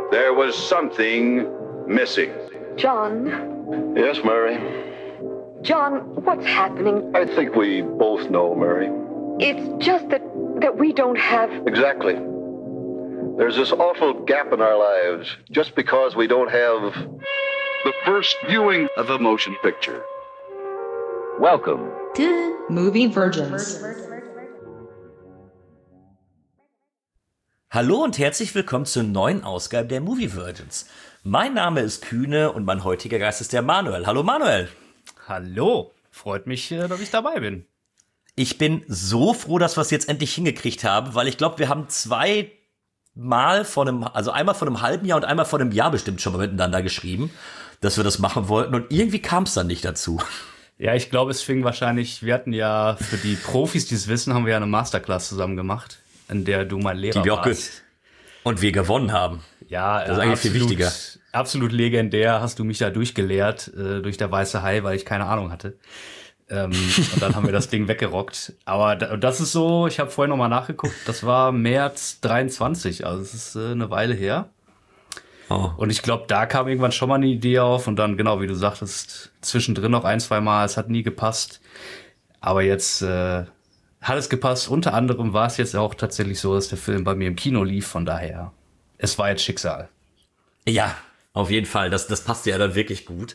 There was something missing. John? Yes, Mary? John, what's happening? I think we both know, Mary. It's just that we don't have... Exactly. There's this awful gap in our lives just because we don't have The first viewing of a motion picture. Welcome to Movie Virgins. Hallo und herzlich willkommen zur neuen Ausgabe der Movie Virgins. Mein Name ist Kühne und mein heutiger Gast ist der Manuel. Hallo Manuel. Hallo, freut mich, dass ich dabei bin. Ich bin so froh, dass wir es jetzt endlich hingekriegt haben, weil ich glaube, wir haben einmal vor einem halben Jahr und einmal vor einem Jahr bestimmt schon mal miteinander geschrieben, dass wir das machen wollten und irgendwie kam es dann nicht dazu. Ja, ich glaube, es fing wahrscheinlich, wir hatten ja für die Profis, die es wissen, haben wir ja eine Masterclass zusammen gemacht, in der du mein Lehrer warst. Und wir gewonnen haben. Ja, das ist eigentlich viel wichtiger. Absolut legendär hast du mich da durchgelehrt, durch der weiße Hai, weil ich keine Ahnung hatte. Und dann haben wir das Ding weggerockt. Aber das ist so, ich habe vorhin nochmal nachgeguckt, das war März 23, also es ist eine Weile her. Oh. Und ich glaube, da kam irgendwann schon mal eine Idee auf und dann, genau wie du sagtest, zwischendrin noch ein, zwei Mal, es hat nie gepasst. Aber jetzt hat es gepasst. Unter anderem war es jetzt auch tatsächlich so, dass der Film bei mir im Kino lief, von daher, es war jetzt Schicksal. Ja, auf jeden Fall, das passt ja dann wirklich gut.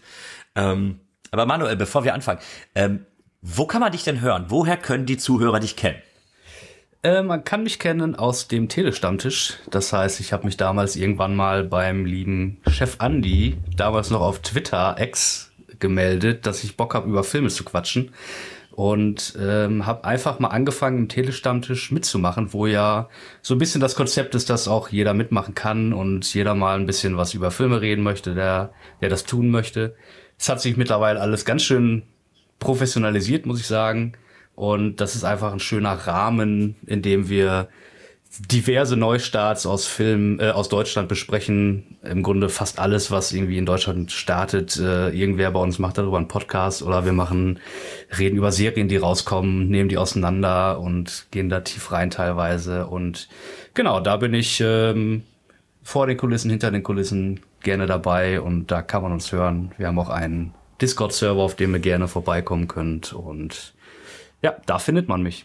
Aber Manuel, bevor wir anfangen, wo kann man dich denn hören? Woher können die Zuhörer dich kennen? Man kann mich kennen aus dem Telestammtisch. Das heißt, ich habe mich damals irgendwann mal beim lieben Chef Andi, damals noch auf Twitter, X, gemeldet, dass ich Bock habe, über Filme zu quatschen. Und habe einfach mal angefangen, im Telestammtisch mitzumachen, wo ja so ein bisschen das Konzept ist, dass auch jeder mitmachen kann und jeder mal ein bisschen was über Filme reden möchte, der das tun möchte. Es hat sich mittlerweile alles ganz schön professionalisiert, muss ich sagen. Und das ist einfach ein schöner Rahmen, in dem wir diverse Neustarts aus Deutschland besprechen. Im Grunde fast alles, was irgendwie in Deutschland startet. Irgendwer bei uns macht darüber einen Podcast oder wir reden über Serien, die rauskommen, nehmen die auseinander und gehen da tief rein teilweise. Und genau, da bin ich vor den Kulissen, hinter den Kulissen gerne dabei und da kann man uns hören. Wir haben auch einen Discord-Server, auf dem ihr gerne vorbeikommen könnt und ja, da findet man mich.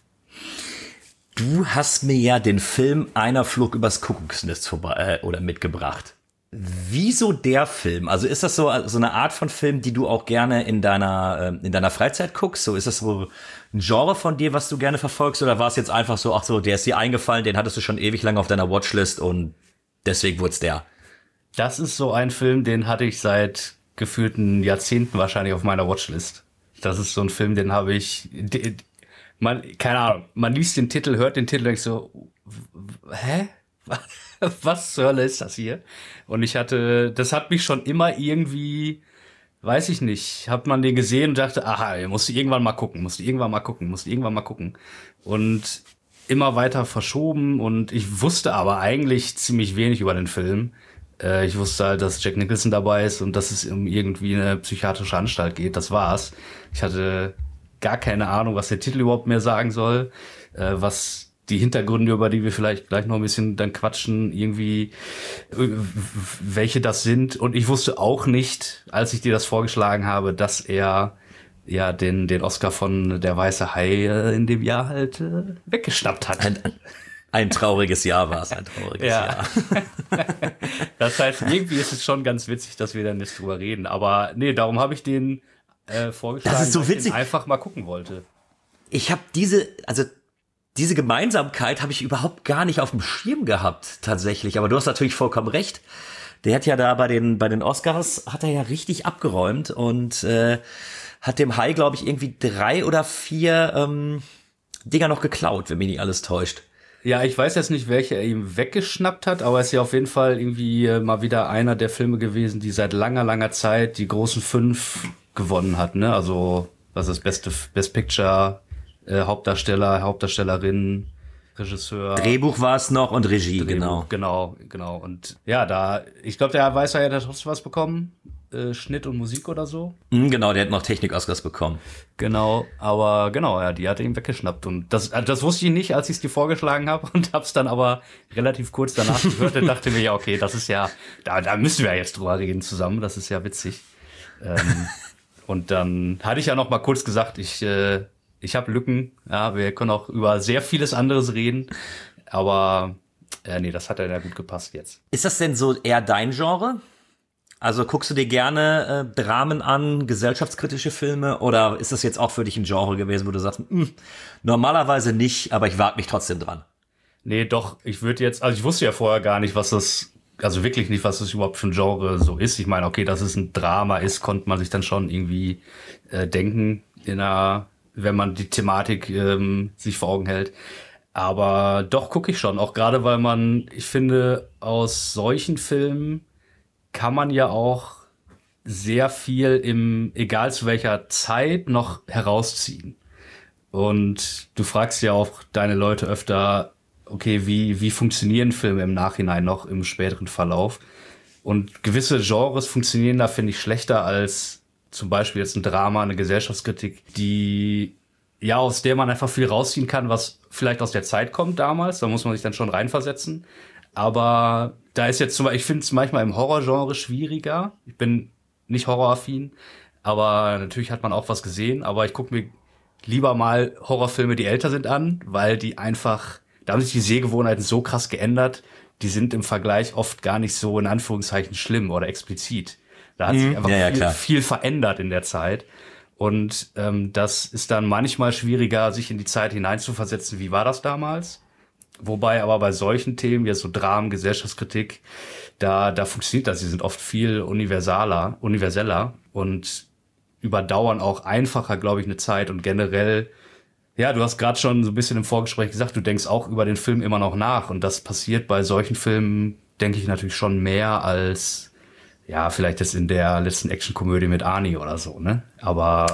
Du hast mir ja den Film Einer flog übers Kuckucksnest mitgebracht. Wieso der Film? Also ist das so eine Art von Film, die du auch gerne in deiner Freizeit guckst? So ist das so ein Genre von dir, was du gerne verfolgst? Oder war es jetzt einfach so, ach so, der ist dir eingefallen, den hattest du schon ewig lange auf deiner Watchlist und deswegen wurd's der? Das ist so ein Film, den hatte ich seit gefühlten Jahrzehnten wahrscheinlich auf meiner Watchlist. Das ist so ein Film, den habe ich, keine Ahnung, man liest den Titel, hört den Titel, denkt so, hä? Was zur Hölle ist das hier? Und das hat mich schon immer irgendwie, weiß ich nicht, hat man den gesehen und dachte, aha, musst du irgendwann mal gucken. Und immer weiter verschoben und ich wusste aber eigentlich ziemlich wenig über den Film. Ich wusste halt, dass Jack Nicholson dabei ist und dass es um irgendwie eine psychiatrische Anstalt geht. Das war's. Ich hatte gar keine Ahnung, was der Titel überhaupt mehr sagen soll, was die Hintergründe, über die wir vielleicht gleich noch ein bisschen dann quatschen, irgendwie welche das sind. Und ich wusste auch nicht, als ich dir das vorgeschlagen habe, dass er ja den Oscar von Der weiße Hai in dem Jahr halt weggeschnappt hat. Ein trauriges Jahr war es, Jahr. Das heißt, irgendwie ist es schon ganz witzig, dass wir dann nicht drüber reden. Aber nee, darum habe ich den vorgeschlagen, das ist so weil witzig. Ich den einfach mal gucken wollte. Ich habe diese Gemeinsamkeit habe ich überhaupt gar nicht auf dem Schirm gehabt, tatsächlich. Aber du hast natürlich vollkommen recht. Der hat ja da bei den Oscars, hat er ja richtig abgeräumt und hat dem Hai, glaube ich, irgendwie 3 oder 4 Dinger noch geklaut, wenn mich nicht alles täuscht. Ja, ich weiß jetzt nicht, welche er ihm weggeschnappt hat, aber er ist ja auf jeden Fall irgendwie mal wieder einer der Filme gewesen, die seit langer, langer Zeit die großen 5 gewonnen hat, ne? Also, was ist das Best Picture, Hauptdarsteller, Hauptdarstellerin, Regisseur. Drehbuch war es noch und Regie, Drehbuch, genau. Genau. Und ja, ich glaube, der Weißer hat trotzdem was bekommen. Schnitt und Musik oder so. Genau, der hat noch Technik-Oscars bekommen. Genau, aber genau, ja, die hat ihn weggeschnappt. Und das wusste ich nicht, als ich es dir vorgeschlagen habe und hab's dann aber relativ kurz danach gehört und dachte mir, ja, okay, das ist ja, da müssen wir ja jetzt drüber reden zusammen, das ist ja witzig. Und dann hatte ich ja noch mal kurz gesagt, ich habe Lücken, ja, wir können auch über sehr vieles anderes reden, aber nee, das hat ja gut gepasst jetzt. Ist das denn so eher dein Genre? Also guckst du dir gerne Dramen an, gesellschaftskritische Filme, oder ist das jetzt auch für dich ein Genre gewesen, wo du sagst, normalerweise nicht, aber ich wage mich trotzdem dran? Nee, doch, ich wusste ja vorher gar nicht, was das überhaupt für ein Genre so ist. Ich meine, okay, dass es ein Drama ist, konnte man sich dann schon irgendwie denken, wenn man die Thematik sich vor Augen hält. Aber doch gucke ich schon, auch gerade weil ich finde, aus solchen Filmen kann man ja auch sehr viel egal zu welcher Zeit, noch herausziehen. Und du fragst ja auch deine Leute öfter, okay, wie funktionieren Filme im Nachhinein noch, im späteren Verlauf? Und gewisse Genres funktionieren da, finde ich, schlechter als zum Beispiel jetzt ein Drama, eine Gesellschaftskritik, aus der man einfach viel rausziehen kann, was vielleicht aus der Zeit kommt damals. Da muss man sich dann schon reinversetzen. Aber da ist jetzt ich finde es manchmal im Horrorgenre schwieriger. Ich bin nicht horroraffin, aber natürlich hat man auch was gesehen. Aber ich gucke mir lieber mal Horrorfilme, die älter sind, an, weil da haben sich die Sehgewohnheiten so krass geändert, die sind im Vergleich oft gar nicht so in Anführungszeichen schlimm oder explizit. Da hat sich einfach viel verändert in der Zeit. Und das ist dann manchmal schwieriger, sich in die Zeit hineinzuversetzen, wie war das damals? Wobei aber bei solchen Themen, jetzt so Dramen, Gesellschaftskritik, da funktioniert das. Sie sind oft viel universeller und überdauern auch einfacher, glaube ich, eine Zeit. Und generell, ja, du hast gerade schon so ein bisschen im Vorgespräch gesagt, du denkst auch über den Film immer noch nach. Und das passiert bei solchen Filmen, denke ich, natürlich schon mehr als, ja, vielleicht jetzt in der letzten Actionkomödie mit Arnie oder so, ne? Aber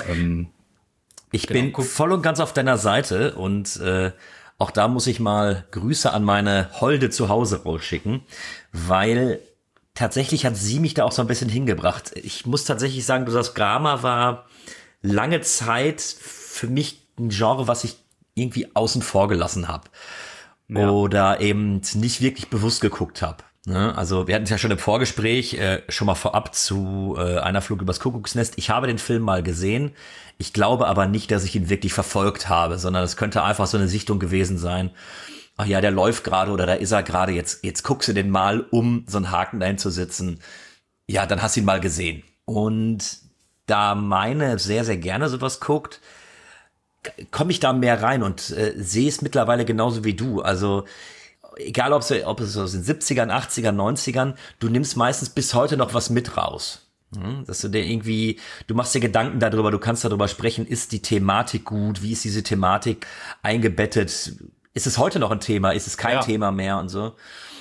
ich bin voll und ganz auf deiner Seite und auch da muss ich mal Grüße an meine Holde zu Hause rausschicken, weil tatsächlich hat sie mich da auch so ein bisschen hingebracht. Ich muss tatsächlich sagen, das Drama war lange Zeit für mich ein Genre, was ich irgendwie außen vor gelassen habe. Ja. Oder eben nicht wirklich bewusst geguckt habe. Also wir hatten es ja schon im Vorgespräch schon mal vorab zu Einer Flug übers Kuckucksnest. Ich habe den Film mal gesehen. Ich glaube aber nicht, dass ich ihn wirklich verfolgt habe, sondern es könnte einfach so eine Sichtung gewesen sein. Ach ja, der läuft gerade oder da ist er gerade. Jetzt guckst du den mal, um so einen Haken dahin zu setzen. Ja, dann hast du ihn mal gesehen. Und da meine sehr, sehr gerne sowas guckt, komme ich da mehr rein und sehe es mittlerweile genauso wie du. Also egal, ob es aus den 70ern, 80ern, 90ern, du nimmst meistens bis heute noch was mit raus. Dass du dir du machst dir Gedanken darüber, du kannst darüber sprechen, ist die Thematik gut, wie ist diese Thematik eingebettet, ist es heute noch ein Thema, ist es kein Thema mehr und so.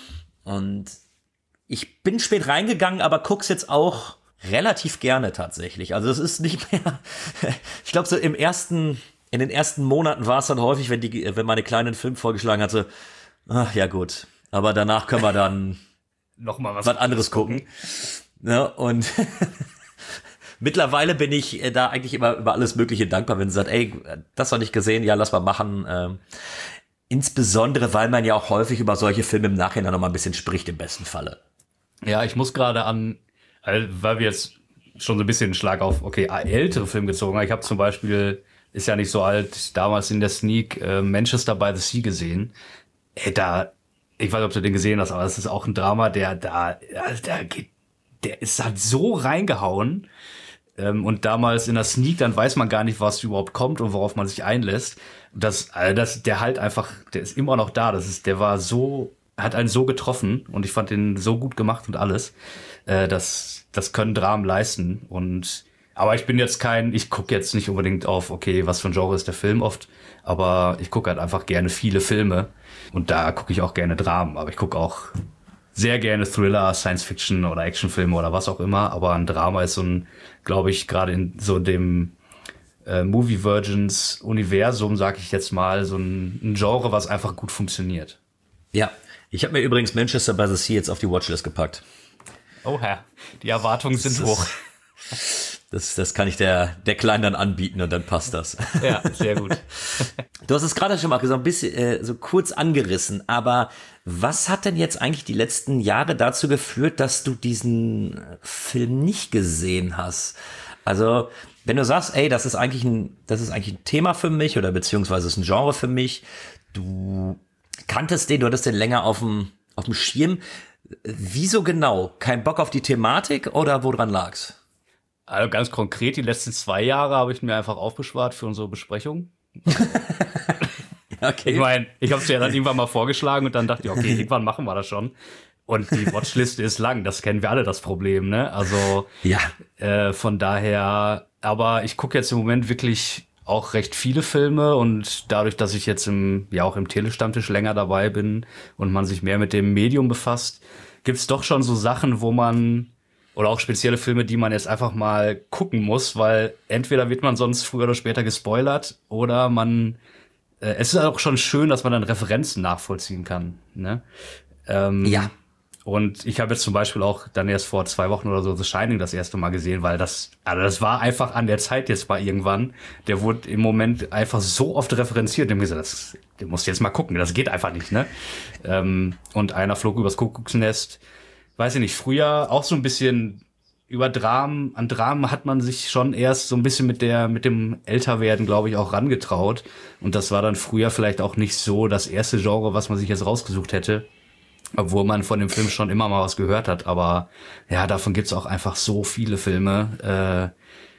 Und ich bin spät reingegangen, aber guck's jetzt auch relativ gerne tatsächlich. Also es ist nicht mehr, ich glaube so in den ersten Monaten war es dann häufig, wenn meine Kleine einen Film vorgeschlagen hatte, ach ja gut, aber danach können wir dann noch mal was anderes gucken. Ja, und mittlerweile bin ich da eigentlich immer über alles Mögliche dankbar, wenn sie sagt, ey, das noch nicht gesehen, ja, lass mal machen. Insbesondere, weil man ja auch häufig über solche Filme im Nachhinein noch mal ein bisschen spricht, im besten Falle. Ja, ich muss gerade weil wir jetzt schon so ein bisschen einen Schlag auf, ältere Filme gezogen haben. Ich habe zum Beispiel, ist ja nicht so alt, damals in der Sneak Manchester by the Sea gesehen. Ich weiß nicht, ob du den gesehen hast, aber das ist auch ein Drama, der ist halt so reingehauen. Und damals in der Sneak, dann weiß man gar nicht, was überhaupt kommt und worauf man sich einlässt. Der ist immer noch da. Hat einen so getroffen und ich fand den so gut gemacht und alles. Das können Dramen leisten. Aber ich gucke jetzt nicht unbedingt auf, was für ein Genre ist der Film oft. Aber ich gucke halt einfach gerne viele Filme. Und da gucke ich auch gerne Dramen. Aber ich gucke auch sehr gerne Thriller, Science-Fiction oder Actionfilme oder was auch immer. Aber ein Drama ist glaube ich, gerade in so dem Movie Virgins Universum, sag ich jetzt mal, so ein Genre, was einfach gut funktioniert. Ja, ich habe mir übrigens Manchester by the Sea jetzt auf die Watchlist gepackt. Oh Herr, die Erwartungen sind hoch. Das kann ich der Kleinen dann anbieten und dann passt das. Ja, sehr gut. Du hast es gerade schon mal so ein bisschen so kurz angerissen, aber was hat denn jetzt eigentlich die letzten Jahre dazu geführt, dass du diesen Film nicht gesehen hast? Also, wenn du sagst, ey, das ist eigentlich ein Thema für mich oder beziehungsweise ist ein Genre für mich, du kanntest den, du hattest den länger auf dem Schirm. Wieso genau? Kein Bock auf die Thematik oder woran lag's? Also ganz konkret, die letzten 2 Jahre habe ich mir einfach aufbespart für unsere Besprechung. Okay. Ich meine, ich habe es ja dann irgendwann mal vorgeschlagen und dann dachte ich, okay, irgendwann machen wir das schon. Und die Watchliste ist lang, das kennen wir alle, das Problem, ne? Also ja. Von daher, aber ich gucke jetzt im Moment wirklich auch recht viele Filme und dadurch, dass ich jetzt auch im Telestammtisch länger dabei bin und man sich mehr mit dem Medium befasst, gibt's doch schon so Sachen, wo man oder auch spezielle Filme, die man jetzt einfach mal gucken muss, weil entweder wird man sonst früher oder später gespoilert oder es ist auch schon schön, dass man dann Referenzen nachvollziehen kann, ne? Ja. Und ich habe jetzt zum Beispiel auch dann erst vor 2 Wochen oder so The Shining das erste Mal gesehen, weil das war einfach an der Zeit jetzt mal irgendwann. Der wurde im Moment einfach so oft referenziert. Und ich habe gesagt, den musst du jetzt mal gucken, das geht einfach nicht, ne? Und Einer flog übers Kuckucksnest. Weiß ich nicht, früher auch so ein bisschen an Dramen hat man sich schon erst so ein bisschen mit dem Älterwerden, glaube ich, auch rangetraut. Und das war dann früher vielleicht auch nicht so das erste Genre, was man sich jetzt rausgesucht hätte. Obwohl man von dem Film schon immer mal was gehört hat. Aber ja, davon gibt's auch einfach so viele Filme.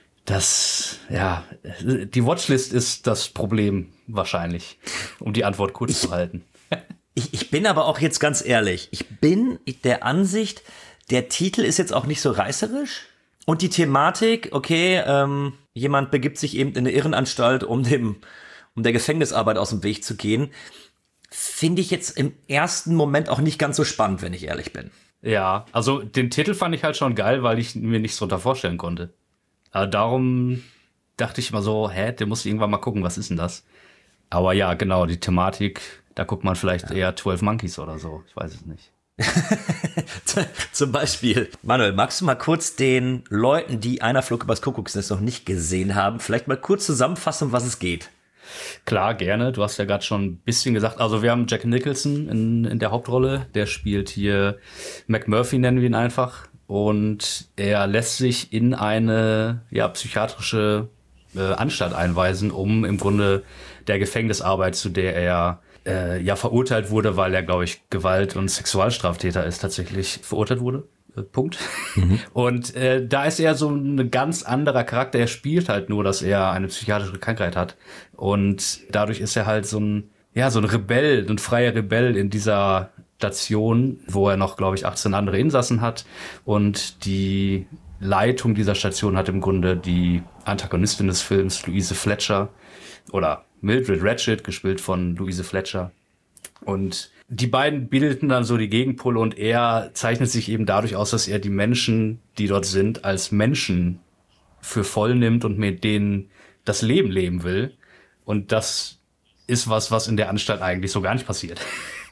Die Watchlist ist das Problem wahrscheinlich, um die Antwort kurz zu halten. Ich bin aber auch jetzt ganz ehrlich, ich bin der Ansicht, der Titel ist jetzt auch nicht so reißerisch und die Thematik, okay, jemand begibt sich eben in eine Irrenanstalt, um der Gefängnisarbeit aus dem Weg zu gehen, finde ich jetzt im ersten Moment auch nicht ganz so spannend, wenn ich ehrlich bin. Ja, also den Titel fand ich halt schon geil, weil ich mir nichts drunter vorstellen konnte. Aber darum dachte ich mal so, den musst du irgendwann mal gucken, was ist denn das? Aber ja, genau, die Thematik, da guckt man vielleicht eher 12 Monkeys oder so, ich weiß es nicht. Zum Beispiel, Manuel, magst du mal kurz den Leuten, die Einer flog übers Kuckucksnest noch nicht gesehen haben, vielleicht mal kurz zusammenfassen, um was es geht? Klar, gerne. Du hast ja gerade schon ein bisschen gesagt, also wir haben Jack Nicholson in der Hauptrolle, der spielt hier McMurphy, nennen wir ihn einfach. Und er lässt sich in eine psychiatrische Anstalt einweisen, um im Grunde der Gefängnisarbeit, zu der er verurteilt wurde, weil er, glaube ich, Gewalt- und Sexualstraftäter ist, tatsächlich verurteilt wurde. Punkt. Und da ist er so ein ganz anderer Charakter. Er spielt halt nur, dass er eine psychiatrische Krankheit hat. Und dadurch ist er halt so ein Rebell, ein freier Rebell in dieser Station, wo er noch, glaube ich, 18 andere Insassen hat. Und die Leitung dieser Station hat im Grunde die Antagonistin des Films, Louise Fletcher, oder Mildred Ratched, gespielt von Louise Fletcher. Und die beiden bildeten dann so die Gegenpole und er zeichnet sich eben dadurch aus, dass er die Menschen, die dort sind, als Menschen für voll nimmt und mit denen das Leben leben will. Und das ist was in der Anstalt eigentlich so gar nicht passiert.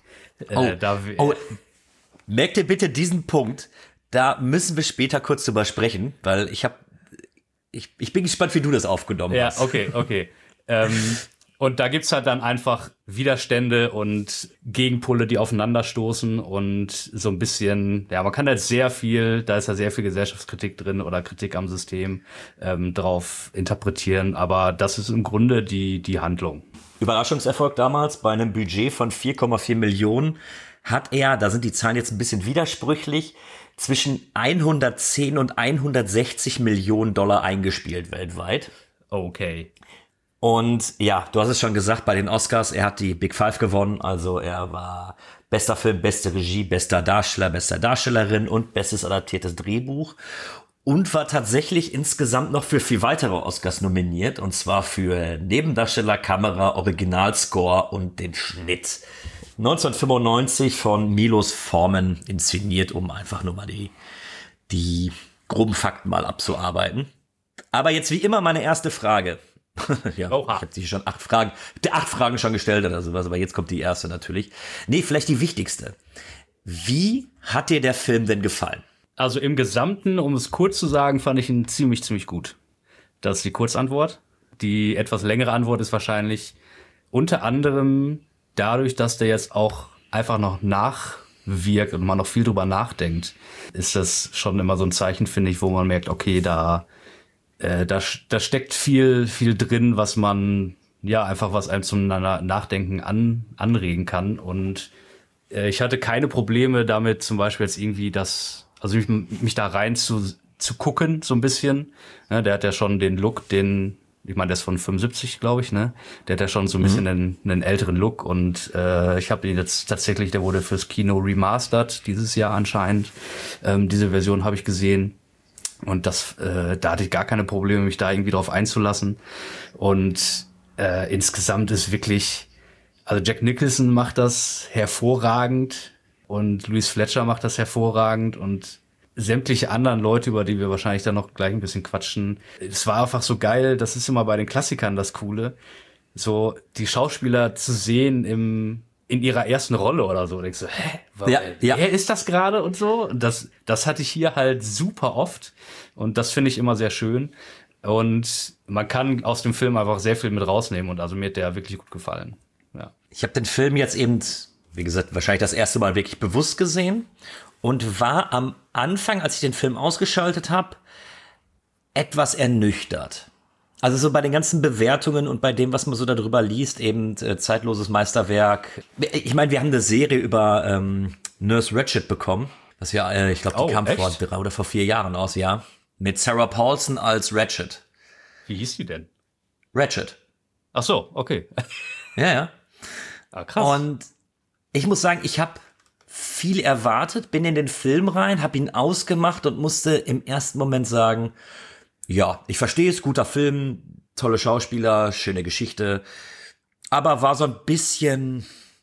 Merkt ihr bitte diesen Punkt, da müssen wir später kurz drüber sprechen, weil ich bin gespannt, wie du das aufgenommen hast. Ja, okay. Und da gibt's halt dann einfach Widerstände und Gegenpole, die aufeinanderstoßen und so ein bisschen, man kann halt da ist ja sehr viel Gesellschaftskritik drin oder Kritik am System drauf interpretieren, aber das ist im Grunde die Handlung. Überraschungserfolg damals bei einem Budget von 4,4 Millionen hat er, da sind die Zahlen jetzt ein bisschen widersprüchlich, zwischen 110 und 160 Millionen Dollar eingespielt weltweit. Okay. Und ja, du hast es schon gesagt, bei den Oscars, er hat die Big Five gewonnen, also er war bester Film, beste Regie, bester Darsteller, beste Darstellerin und bestes adaptiertes Drehbuch und war tatsächlich insgesamt noch für 4 weitere Oscars nominiert, und zwar für Nebendarsteller, Kamera, Originalscore und den Schnitt. 1995 von Milos Forman inszeniert, um einfach nur mal die groben Fakten mal abzuarbeiten. Aber jetzt wie immer meine erste Frage. Ja, Oha. ich habe sie schon 8 Fragen schon gestellt oder sowas, aber jetzt kommt die erste natürlich. Nee, vielleicht die wichtigste. Wie hat dir der Film denn gefallen? Also im Gesamten, um es kurz zu sagen, fand ich ihn ziemlich, ziemlich gut. Das ist die Kurzantwort. Die etwas längere Antwort ist wahrscheinlich unter anderem dadurch, dass der jetzt auch einfach noch nachwirkt und man noch viel drüber nachdenkt, ist das schon immer so ein Zeichen, finde ich, wo man merkt, okay, da steckt viel drin, was man, ja, einfach was einem zum Nachdenken anregen kann. Und ich hatte keine Probleme damit, zum Beispiel jetzt irgendwie mich da rein zu gucken, so ein bisschen. Ja, der hat ja schon den Look, ich meine, der ist von 75, glaube ich, ne? Der hat ja schon so ein bisschen einen älteren Look und ich habe ihn jetzt tatsächlich, der wurde fürs Kino remastered dieses Jahr anscheinend. Diese Version habe ich gesehen und da hatte ich gar keine Probleme, mich da irgendwie drauf einzulassen. Und insgesamt ist wirklich, also Jack Nicholson macht das hervorragend und Louise Fletcher macht das hervorragend und sämtliche anderen Leute, über die wir wahrscheinlich dann noch gleich ein bisschen quatschen. Es war einfach so geil, das ist immer bei den Klassikern das Coole, so die Schauspieler zu sehen in ihrer ersten Rolle oder so. Denkst du, wer ist das gerade und so? Und das hatte ich hier halt super oft und das finde ich immer sehr schön. Und man kann aus dem Film einfach sehr viel mit rausnehmen und also mir hat der wirklich gut gefallen. Ja. Ich habe den Film jetzt eben, wie gesagt, wahrscheinlich das erste Mal wirklich bewusst gesehen und war am Anfang, als ich den Film ausgeschaltet habe, etwas ernüchtert. Also so bei den ganzen Bewertungen und bei dem, was man so darüber liest, eben zeitloses Meisterwerk. Ich meine, wir haben eine Serie über Nurse Ratched bekommen. Das ja, ich glaube, die kam vor 3 oder vor 4 Jahren aus, ja. Mit Sarah Paulson als Ratched. Wie hieß die denn? Ratched. Ach so, okay. Ja. Ah, krass. Und ich muss sagen, ich habe viel erwartet, bin in den Film rein, habe ihn ausgemacht und musste im ersten Moment sagen, ja, ich verstehe es, guter Film, tolle Schauspieler, schöne Geschichte, aber war so ein bisschen,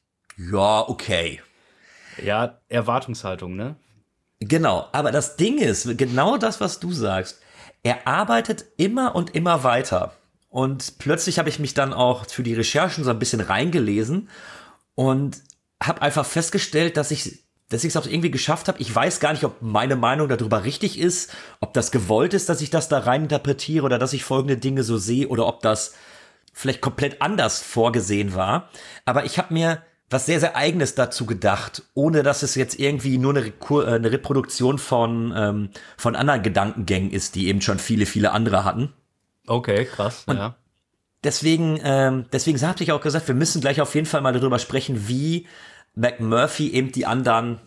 ja, okay. Ja, Erwartungshaltung, ne? Genau, aber das Ding ist, genau das, was du sagst, er arbeitet immer und immer weiter. Und plötzlich habe ich mich dann auch für die Recherchen so ein bisschen reingelesen und habe einfach festgestellt, dass ich es auch irgendwie geschafft habe. Ich weiß gar nicht, ob meine Meinung darüber richtig ist, ob das gewollt ist, dass ich das da rein interpretiere oder dass ich folgende Dinge so sehe oder ob das vielleicht komplett anders vorgesehen war. Aber ich habe mir was sehr, sehr Eigenes dazu gedacht, ohne dass es jetzt irgendwie nur eine Reproduktion von anderen Gedankengängen ist, die eben schon viele, viele andere hatten. Okay, krass, und ja. Deswegen hatte ich auch gesagt, wir müssen gleich auf jeden Fall mal darüber sprechen, wie McMurphy eben die anderen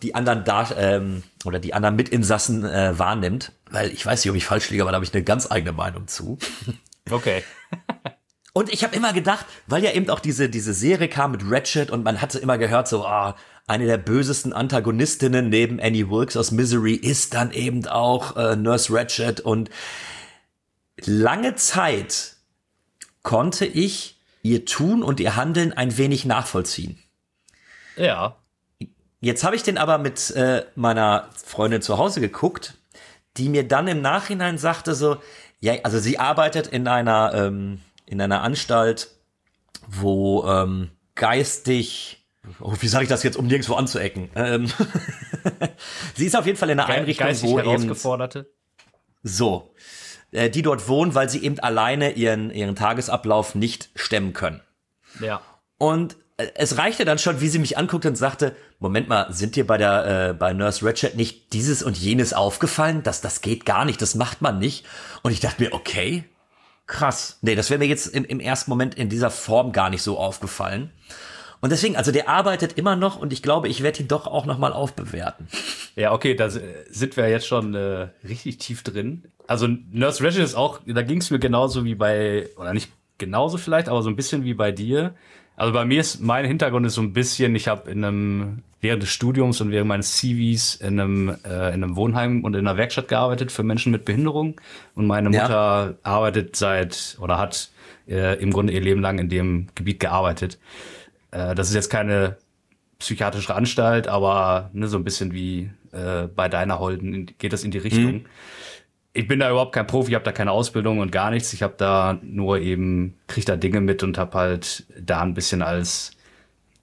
Mitinsassen wahrnimmt. Weil ich weiß nicht, ob ich falsch liege, aber da habe ich eine ganz eigene Meinung zu. Okay. Und ich habe immer gedacht, weil ja eben auch diese Serie kam mit Ratched und man hatte immer gehört so, eine der bösesten Antagonistinnen neben Annie Wilkes aus Misery ist dann eben auch Nurse Ratched und lange Zeit konnte ich ihr Tun und ihr Handeln ein wenig nachvollziehen. Ja. Jetzt habe ich den aber mit meiner Freundin zu Hause geguckt, die mir dann im Nachhinein sagte so, ja, also sie arbeitet in einer Anstalt, wo geistig, wie sage ich das jetzt, um nirgendwo anzuecken? Sie ist auf jeden Fall in einer Einrichtung, geistig wo Herausgeforderte. So, die dort wohnen, weil sie eben alleine ihren Tagesablauf nicht stemmen können. Ja. Und es reichte dann schon, wie sie mich anguckte und sagte, Moment mal, sind dir bei Nurse Ratched nicht dieses und jenes aufgefallen? Das geht gar nicht, das macht man nicht. Und ich dachte mir, okay, krass. Nee, das wäre mir jetzt im ersten Moment in dieser Form gar nicht so aufgefallen. Und deswegen, also der arbeitet immer noch und ich glaube, ich werde ihn doch auch nochmal aufbewerten. Ja, okay, da sind wir jetzt schon richtig tief drin. Also Nurse Ratched ist auch, da ging es mir genauso wie oder nicht genauso vielleicht, aber so ein bisschen wie bei dir. Also bei mir mein Hintergrund ist so ein bisschen, ich habe während des Studiums und während meines CVs in einem Wohnheim und in einer Werkstatt gearbeitet für Menschen mit Behinderung. Und meine Mutter arbeitet hat im Grunde ihr Leben lang in dem Gebiet gearbeitet. Das ist jetzt keine psychiatrische Anstalt, aber so ein bisschen wie bei deiner Holden geht das in die Richtung. Mhm. Ich bin da überhaupt kein Profi, ich habe da keine Ausbildung und gar nichts. Ich habe da nur kriege da Dinge mit und habe halt da ein bisschen als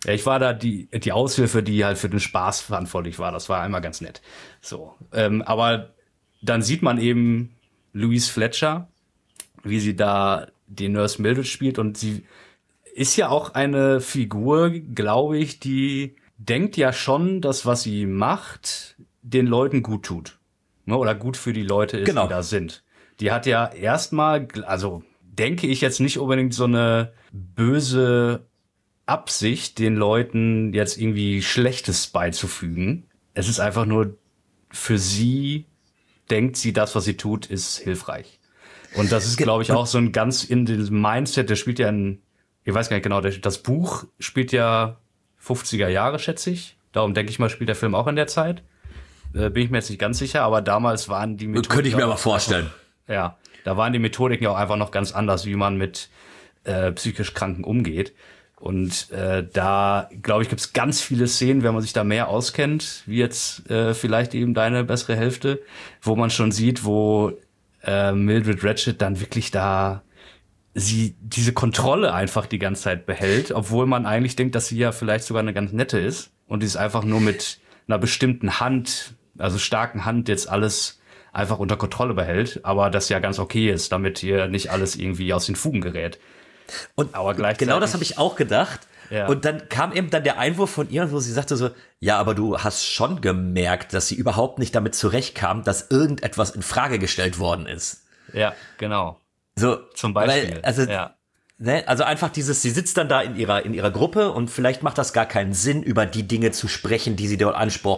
Ja, ich war da die Aushilfe, die halt für den Spaß verantwortlich war. Das war einmal ganz nett. So, aber dann sieht man eben Louise Fletcher, wie sie da die Nurse Mildred spielt, und sie ist ja auch eine Figur, glaube ich, die denkt ja schon, dass was sie macht, den Leuten gut tut. Ne? Oder gut für die Leute ist, Genau. Die da sind. Die hat ja erstmal, also denke ich jetzt nicht unbedingt so eine böse Absicht, den Leuten jetzt irgendwie Schlechtes beizufügen. Es ist einfach nur, für sie denkt sie, das, was sie tut, ist hilfreich. Und das ist, glaube ich, auch so ein ganz in diesem Mindset, der spielt ja ich weiß gar nicht genau, das Buch spielt ja 50er Jahre, schätze ich. Darum denke ich mal, spielt der Film auch in der Zeit. Bin ich mir jetzt nicht ganz sicher, aber damals waren die Methodiken... Könnte ich mir aber vorstellen. Ja, da waren die Methodiken ja auch einfach noch ganz anders, wie man mit psychisch Kranken umgeht. Und da, glaube ich, gibt es ganz viele Szenen, wenn man sich da mehr auskennt, wie jetzt vielleicht eben deine bessere Hälfte, wo man schon sieht, wo Mildred Ratched dann wirklich da sie diese Kontrolle einfach die ganze Zeit behält, obwohl man eigentlich denkt, dass sie ja vielleicht sogar eine ganz nette ist und die ist einfach nur mit einer bestimmten Hand, also starken Hand, jetzt alles einfach unter Kontrolle behält, aber das ja ganz okay ist, damit hier nicht alles irgendwie aus den Fugen gerät. Und aber gleichzeitig, genau das habe ich auch gedacht. Ja. Und dann kam eben dann der Einwurf von ihr, wo sie sagte so, ja, aber du hast schon gemerkt, dass sie überhaupt nicht damit zurechtkam, dass irgendetwas in Frage gestellt worden ist. Ja, genau. So, Zum Beispiel. Weil, also, ja. ne, also einfach sie sitzt dann da in ihrer Gruppe und vielleicht macht das gar keinen Sinn, über die Dinge zu sprechen, die sie dort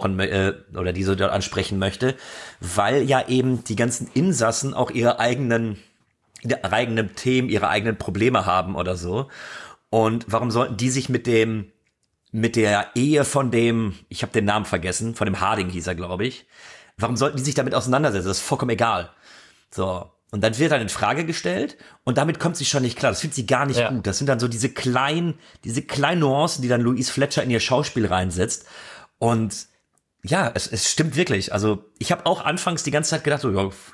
oder die sie dort ansprechen möchte, weil ja eben die ganzen Insassen auch ihre eigenen Themen, ihre eigenen Probleme haben oder so. Und warum sollten die sich mit der Ehe von dem, ich habe den Namen vergessen, von dem Harding hieß er, glaube ich, warum sollten die sich damit auseinandersetzen? Das ist vollkommen egal. So. Und dann wird dann in Frage gestellt und damit kommt sie schon nicht klar. Das findet sie gar nicht gut. Das sind dann so diese kleinen Nuancen, die dann Louise Fletcher in ihr Schauspiel reinsetzt. Und ja, es stimmt wirklich. Also ich habe auch anfangs die ganze Zeit gedacht,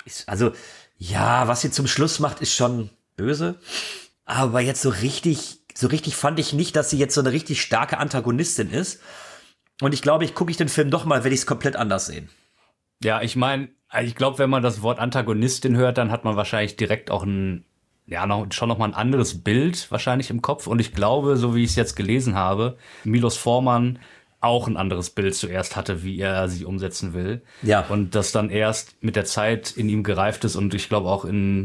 was sie zum Schluss macht, ist schon böse. Aber jetzt so richtig fand ich nicht, dass sie jetzt so eine richtig starke Antagonistin ist. Und ich glaube, gucke den Film doch mal, werde ich es komplett anders sehen. Ja, ich meine, ich glaube, wenn man das Wort Antagonistin hört, dann hat man wahrscheinlich direkt auch schon noch mal ein anderes Bild wahrscheinlich im Kopf. Und ich glaube, so wie ich es jetzt gelesen habe, Milos Forman auch ein anderes Bild zuerst hatte, wie er sie umsetzen will. Ja. Und das dann erst mit der Zeit in ihm gereift ist und ich glaube auch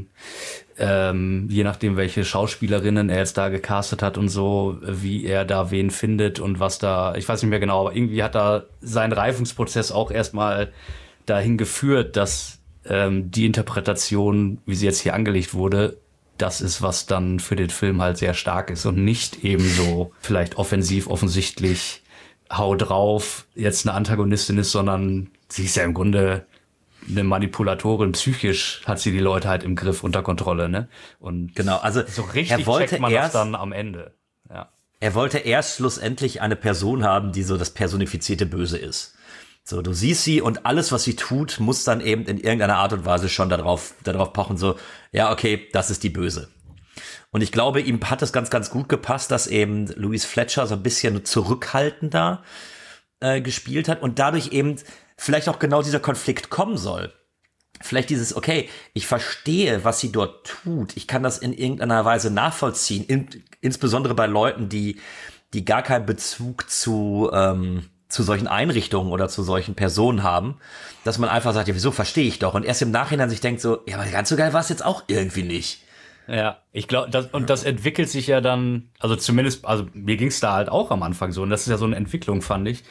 je nachdem, welche Schauspielerinnen er jetzt da gecastet hat und so, wie er da wen findet und was da, ich weiß nicht mehr genau, aber irgendwie hat da sein Reifungsprozess auch erstmal dahin geführt, dass die Interpretation, wie sie jetzt hier angelegt wurde, das ist, was dann für den Film halt sehr stark ist und nicht eben so vielleicht offensichtlich hau drauf, jetzt eine Antagonistin ist, sondern sie ist ja im Grunde eine Manipulatorin. Psychisch hat sie die Leute halt im Griff, unter Kontrolle, ne? Und genau, also so richtig checkt man das dann am Ende. Ja. Er wollte erst schlussendlich eine Person haben, die so das personifizierte Böse ist. So, du siehst sie und alles, was sie tut, muss dann eben in irgendeiner Art und Weise schon darauf pochen, so, ja, okay, das ist die Böse. Und ich glaube, ihm hat es ganz, ganz gut gepasst, dass eben Louise Fletcher so ein bisschen zurückhaltender gespielt hat und dadurch eben vielleicht auch genau dieser Konflikt kommen soll. Vielleicht dieses, okay, ich verstehe, was sie dort tut. Ich kann das in irgendeiner Weise nachvollziehen, insbesondere bei Leuten, die gar keinen Bezug zu solchen Einrichtungen oder zu solchen Personen haben, dass man einfach sagt, ja, wieso, verstehe ich doch. Und erst im Nachhinein sich denkt so, ja, aber ganz so geil war es jetzt auch irgendwie nicht. Ja, ich glaube, das entwickelt sich ja dann, also zumindest, also mir ging es da halt auch am Anfang so, und das ist ja so eine Entwicklung, fand ich,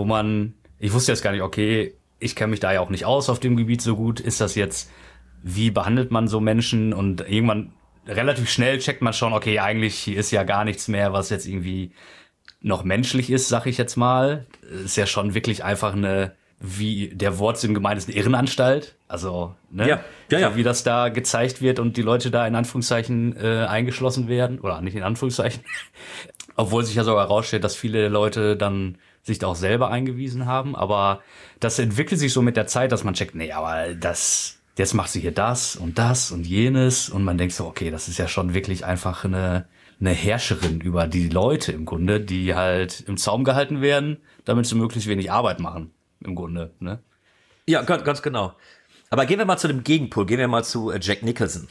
ich wusste jetzt gar nicht, okay, ich kenne mich da ja auch nicht aus auf dem Gebiet so gut, ist das jetzt, wie behandelt man so Menschen, und irgendwann relativ schnell checkt man schon, okay, eigentlich hier ist ja gar nichts mehr, was jetzt irgendwie noch menschlich ist, sag ich jetzt mal. Ist ja schon wirklich einfach wie der Wortsinn gemeint ist, eine Irrenanstalt. Also, ne? Ja. Wie das da gezeigt wird und die Leute da in Anführungszeichen eingeschlossen werden. Oder nicht in Anführungszeichen. Obwohl sich ja sogar herausstellt, dass viele Leute dann sich da auch selber eingewiesen haben. Aber das entwickelt sich so mit der Zeit, dass man checkt, nee, aber jetzt macht sie hier das und jenes. Und man denkt so, okay, das ist ja schon wirklich einfach eine eine Herrscherin über die Leute im Grunde, die halt im Zaum gehalten werden, damit sie möglichst wenig Arbeit machen, im Grunde, ne? Ja, ganz genau. Aber gehen wir mal zu dem Gegenpol, gehen wir mal zu Jack Nicholson.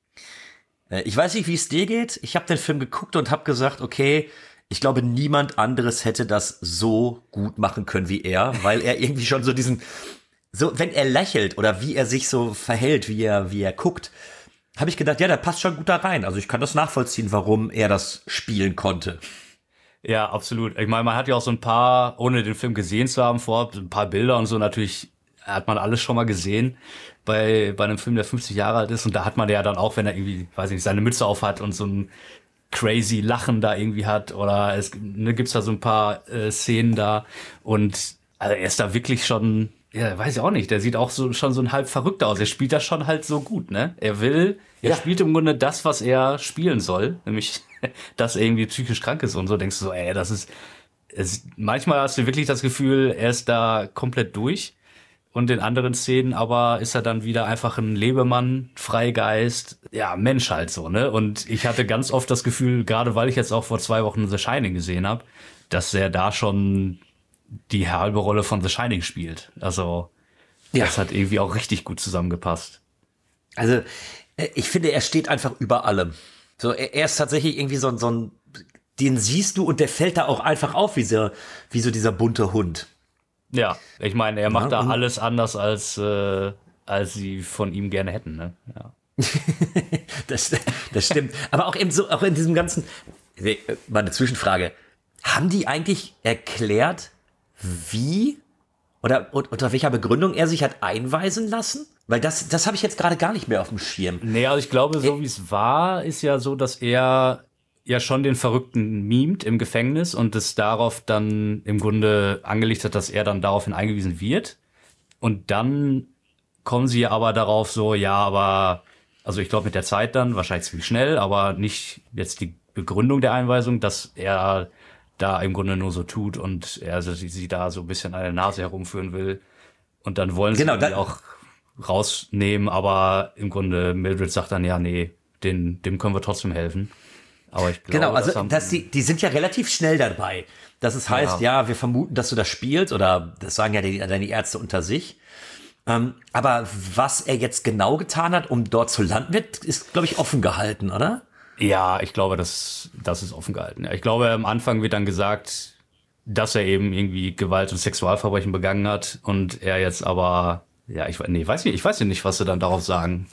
Ich weiß nicht, wie es dir geht. Ich habe den Film geguckt und habe gesagt, okay, ich glaube, niemand anderes hätte das so gut machen können wie er, weil er irgendwie schon so wenn er lächelt oder wie er sich so verhält, wie er guckt, habe ich gedacht, ja, der passt schon gut da rein. Also ich kann das nachvollziehen, warum er das spielen konnte. Ja, absolut. Ich meine, man hat ja auch so ein paar, ohne den Film gesehen zu haben vorab, ein paar Bilder und so, natürlich hat man alles schon mal gesehen bei einem Film, der 50 Jahre alt ist. Und da hat man ja dann auch, wenn er irgendwie, weiß ich nicht, seine Mütze auf hat und so ein crazy Lachen da irgendwie hat, oder gibt's da so ein paar Szenen da. Und also er ist da wirklich schon, ja, weiß ich auch nicht, der sieht auch schon so ein halb verrückter aus. Er spielt das schon halt so gut, ne? Er spielt im Grunde das, was er spielen soll, nämlich, dass er irgendwie psychisch krank ist und so. Denkst du so, manchmal hast du wirklich das Gefühl, er ist da komplett durch. Und in anderen Szenen aber ist er dann wieder einfach ein Lebemann, Freigeist, ja, Mensch halt so, ne? Und ich hatte ganz oft das Gefühl, gerade weil ich jetzt auch vor 2 Wochen The Shining gesehen habe, dass er da schon die halbe Rolle von The Shining spielt. Also, das hat irgendwie auch richtig gut zusammengepasst. Also, ich finde, er steht einfach über allem. So, er ist tatsächlich irgendwie so ein, den siehst du und der fällt da auch einfach auf, wie so dieser bunte Hund. Ja, ich meine, er macht da alles anders, als sie von ihm gerne hätten, ne? Ja. Das stimmt. Aber auch eben so, auch in diesem ganzen, mal eine Zwischenfrage. Haben die eigentlich erklärt, wie oder unter welcher Begründung er sich hat einweisen lassen? Weil das habe ich jetzt gerade gar nicht mehr auf dem Schirm. Nee, also ich glaube, so wie es war, ist ja so, dass er ja schon den Verrückten mimt im Gefängnis und es darauf dann im Grunde angelegt hat, dass er dann daraufhin eingewiesen wird. Und dann kommen sie aber darauf so, ja, aber, also ich glaube mit der Zeit dann, wahrscheinlich ziemlich schnell, aber nicht jetzt die Begründung der Einweisung, dass er da im Grunde nur so tut und er sie da so ein bisschen an der Nase herumführen will. Und dann wollen sie ihn auch rausnehmen, aber im Grunde Mildred sagt dann, ja, nee, dem können wir trotzdem helfen. Aber ich glaube, genau, also die sind ja relativ schnell dabei. Dass es heißt, ja, wir vermuten, dass du das spielst, oder das sagen ja die Ärzte unter sich. Aber was er jetzt genau getan hat, um dort zu landen, ist, glaube ich, offen gehalten, oder? Ja, ich glaube, das ist offen gehalten. Ja, ich glaube, am Anfang wird dann gesagt, dass er eben irgendwie Gewalt- und Sexualverbrechen begangen hat und er jetzt aber, ja, ich weiß ja nicht, was sie dann darauf sagen.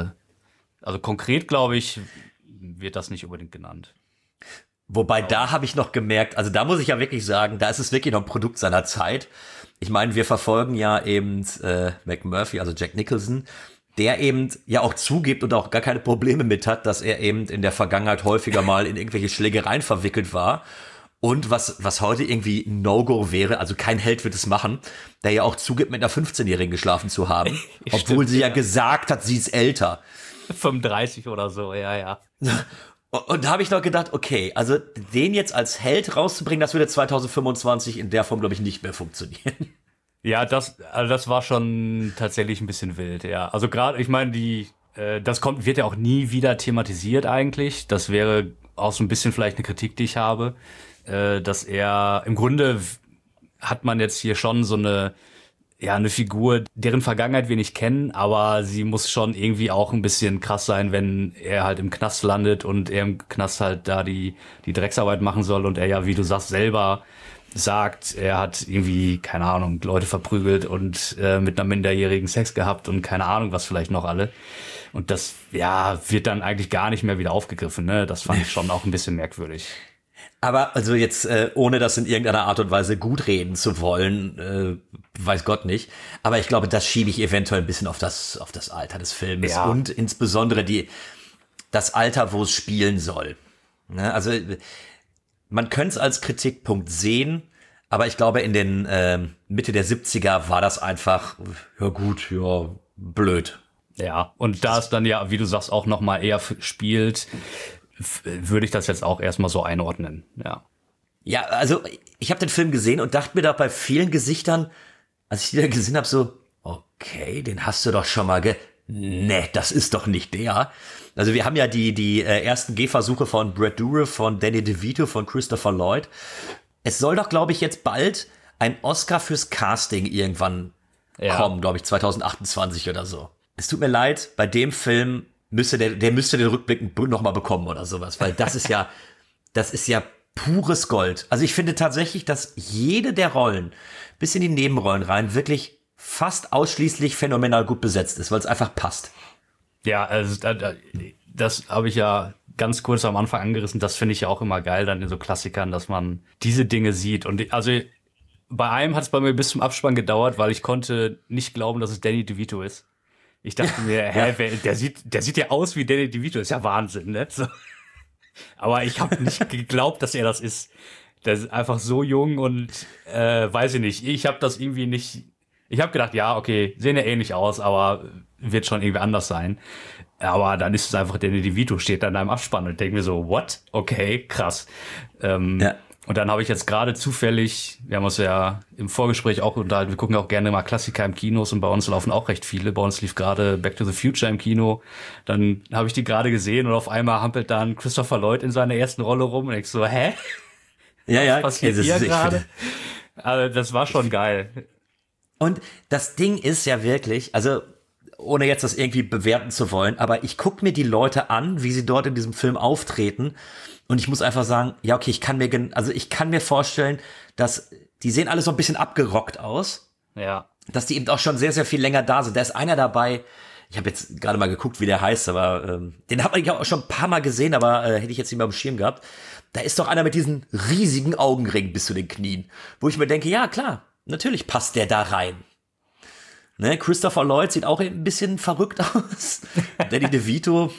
Also konkret, glaube ich, wird das nicht unbedingt genannt. Wobei, da habe ich noch gemerkt, also da muss ich ja wirklich sagen, da ist es wirklich noch ein Produkt seiner Zeit. Ich meine, wir verfolgen ja eben McMurphy, also Jack Nicholson, der eben ja auch zugibt und auch gar keine Probleme mit hat, dass er eben in der Vergangenheit häufiger mal in irgendwelche Schlägereien verwickelt war. Und was heute irgendwie ein No-Go wäre, also kein Held wird es machen, der ja auch zugibt, mit einer 15-Jährigen geschlafen zu haben, obwohl sie ja gesagt hat, sie ist älter. 35 oder so, ja. Und da habe ich noch gedacht, okay, also den jetzt als Held rauszubringen, das würde 2025 in der Form, glaube ich, nicht mehr funktionieren. Ja, das war schon tatsächlich ein bisschen wild, ja. Also gerade, ich meine, wird ja auch nie wieder thematisiert eigentlich. Das wäre auch so ein bisschen vielleicht eine Kritik, die ich habe, dass er, im Grunde hat man jetzt hier schon so eine Figur, deren Vergangenheit wir nicht kennen, aber sie muss schon irgendwie auch ein bisschen krass sein, wenn er halt im Knast landet und er im Knast halt da die Drecksarbeit machen soll und er ja, wie du sagst, selber sagt, er hat irgendwie, keine Ahnung, Leute verprügelt und mit einer Minderjährigen Sex gehabt und keine Ahnung, was vielleicht noch alle. Und das, wird dann eigentlich gar nicht mehr wieder aufgegriffen, ne? Das fand ich schon auch ein bisschen merkwürdig. Aber also jetzt, ohne das in irgendeiner Art und Weise gut reden zu wollen, weiß Gott nicht. Aber ich glaube, das schiebe ich eventuell ein bisschen auf das Alter des Filmes und insbesondere das Alter, wo es spielen soll. Ne? Also man könnte es als Kritikpunkt sehen, aber ich glaube, in den Mitte der 70er war das einfach, blöd. Ja, und da es dann ja, wie du sagst, auch noch mal eher spielt, würde ich das jetzt auch erstmal so einordnen, ja. Ja, also ich habe den Film gesehen und dachte mir da bei vielen Gesichtern, als ich die da gesehen habe, so, okay, den hast du doch schon mal nee, das ist doch nicht der. Also wir haben ja die ersten Gehversuche von Brad Dourif, von Danny DeVito, von Christopher Lloyd. Es soll doch, glaube ich, jetzt bald ein Oscar fürs Casting irgendwann kommen, glaube ich, 2028 oder so. Es tut mir leid, bei dem Film müsste der müsste den Rückblick noch mal bekommen oder sowas, weil das ist ja pures Gold. Also ich finde tatsächlich, dass jede der Rollen bis in die Nebenrollen rein wirklich fast ausschließlich phänomenal gut besetzt ist, weil es einfach passt. Ja, also das habe ich ja ganz kurz am Anfang angerissen. Das finde ich ja auch immer geil dann in so Klassikern, dass man diese Dinge sieht. Und also bei einem hat es bei mir bis zum Abspann gedauert, weil ich konnte nicht glauben, dass es Danny DeVito ist. Ich dachte mir, der sieht ja aus wie Danny DeVito. Ist ja Wahnsinn, ne? So. Aber ich habe nicht geglaubt, dass er das ist. Der ist einfach so jung und weiß ich nicht. Ich habe das irgendwie nicht. Ich habe gedacht, ja, okay, sehen ja ähnlich aus, aber wird schon irgendwie anders sein. Aber dann ist es einfach, Danny DeVito steht da in einem Abspann und denke mir so, what? Okay, krass. Und dann habe ich jetzt gerade zufällig, wir haben uns ja im Vorgespräch auch unterhalten, wir gucken auch gerne mal Klassiker im Kinos und bei uns laufen auch recht viele. Bei uns lief gerade Back to the Future im Kino. Dann habe ich die gerade gesehen und auf einmal hampelt dann Christopher Lloyd in seiner ersten Rolle rum und ich so, hä? Ja, was passiert hier gerade? Also das war schon geil. Und das Ding ist ja wirklich, also ohne jetzt das irgendwie bewerten zu wollen, aber ich gucke mir die Leute an, wie sie dort in diesem Film auftreten und ich muss einfach sagen, ja okay, ich kann mir vorstellen, dass die sehen alle so ein bisschen abgerockt aus. Ja. Dass die eben auch schon sehr, sehr viel länger da sind. Da ist einer dabei, ich habe jetzt gerade mal geguckt, wie der heißt, aber den hat man ja auch schon ein paar Mal gesehen, aber hätte ich jetzt nicht mehr am Schirm gehabt. Da ist doch einer mit diesen riesigen Augenringen bis zu den Knien, wo ich mir denke, ja klar, natürlich passt der da rein. Ne, Christopher Lloyd sieht auch ein bisschen verrückt aus. Danny DeVito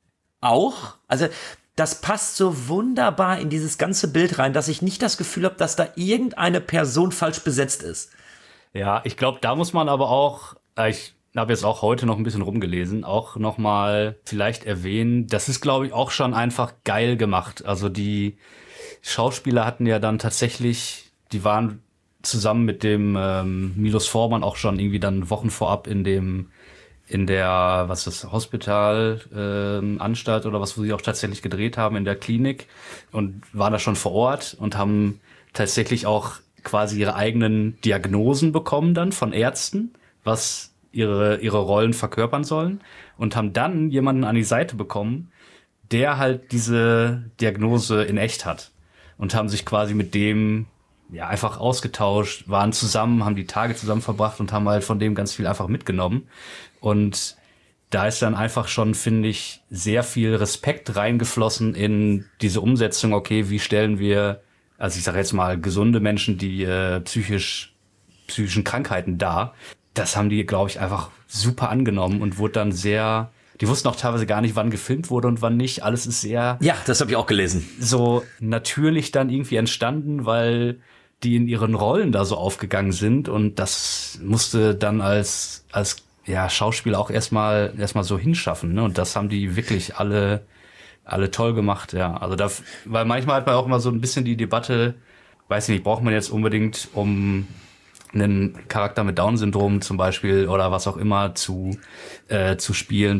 auch. Also das passt so wunderbar in dieses ganze Bild rein, dass ich nicht das Gefühl habe, dass da irgendeine Person falsch besetzt ist. Ja, ich glaube, da muss man aber auch, ich habe jetzt auch heute noch ein bisschen rumgelesen, auch noch mal vielleicht erwähnen, das ist, glaube ich, auch schon einfach geil gemacht. Also die Schauspieler hatten ja dann tatsächlich, die waren zusammen mit dem Milos Forman auch schon irgendwie dann Wochen vorab in der, was ist das, Hospital, Anstalt oder was, wo sie auch tatsächlich gedreht haben, in der Klinik und waren da schon vor Ort und haben tatsächlich auch quasi ihre eigenen Diagnosen bekommen dann von Ärzten, was ihre Rollen verkörpern sollen und haben dann jemanden an die Seite bekommen, der halt diese Diagnose in echt hat und haben sich quasi mit dem ja einfach ausgetauscht, waren zusammen, haben die Tage zusammen verbracht und haben halt von dem ganz viel einfach mitgenommen. Und da ist dann einfach schon, finde ich, sehr viel Respekt reingeflossen in diese Umsetzung. Okay, wie stellen wir, also ich sage jetzt mal, gesunde Menschen, die psychischen Krankheiten dar. Das haben die, glaube ich, einfach super angenommen und wurde dann sehr, die wussten auch teilweise gar nicht, wann gefilmt wurde und wann nicht. Alles ist sehr... Ja, das habe ich auch gelesen. So natürlich dann irgendwie entstanden, weil die in ihren Rollen da so aufgegangen sind und das musste dann als Schauspieler auch erstmal so hinschaffen, ne? Und das haben die wirklich alle toll gemacht, ja. Also weil manchmal hat man auch immer so ein bisschen die Debatte, weiß nicht, braucht man jetzt unbedingt, um einen Charakter mit Down-Syndrom zum Beispiel oder was auch immer zu spielen,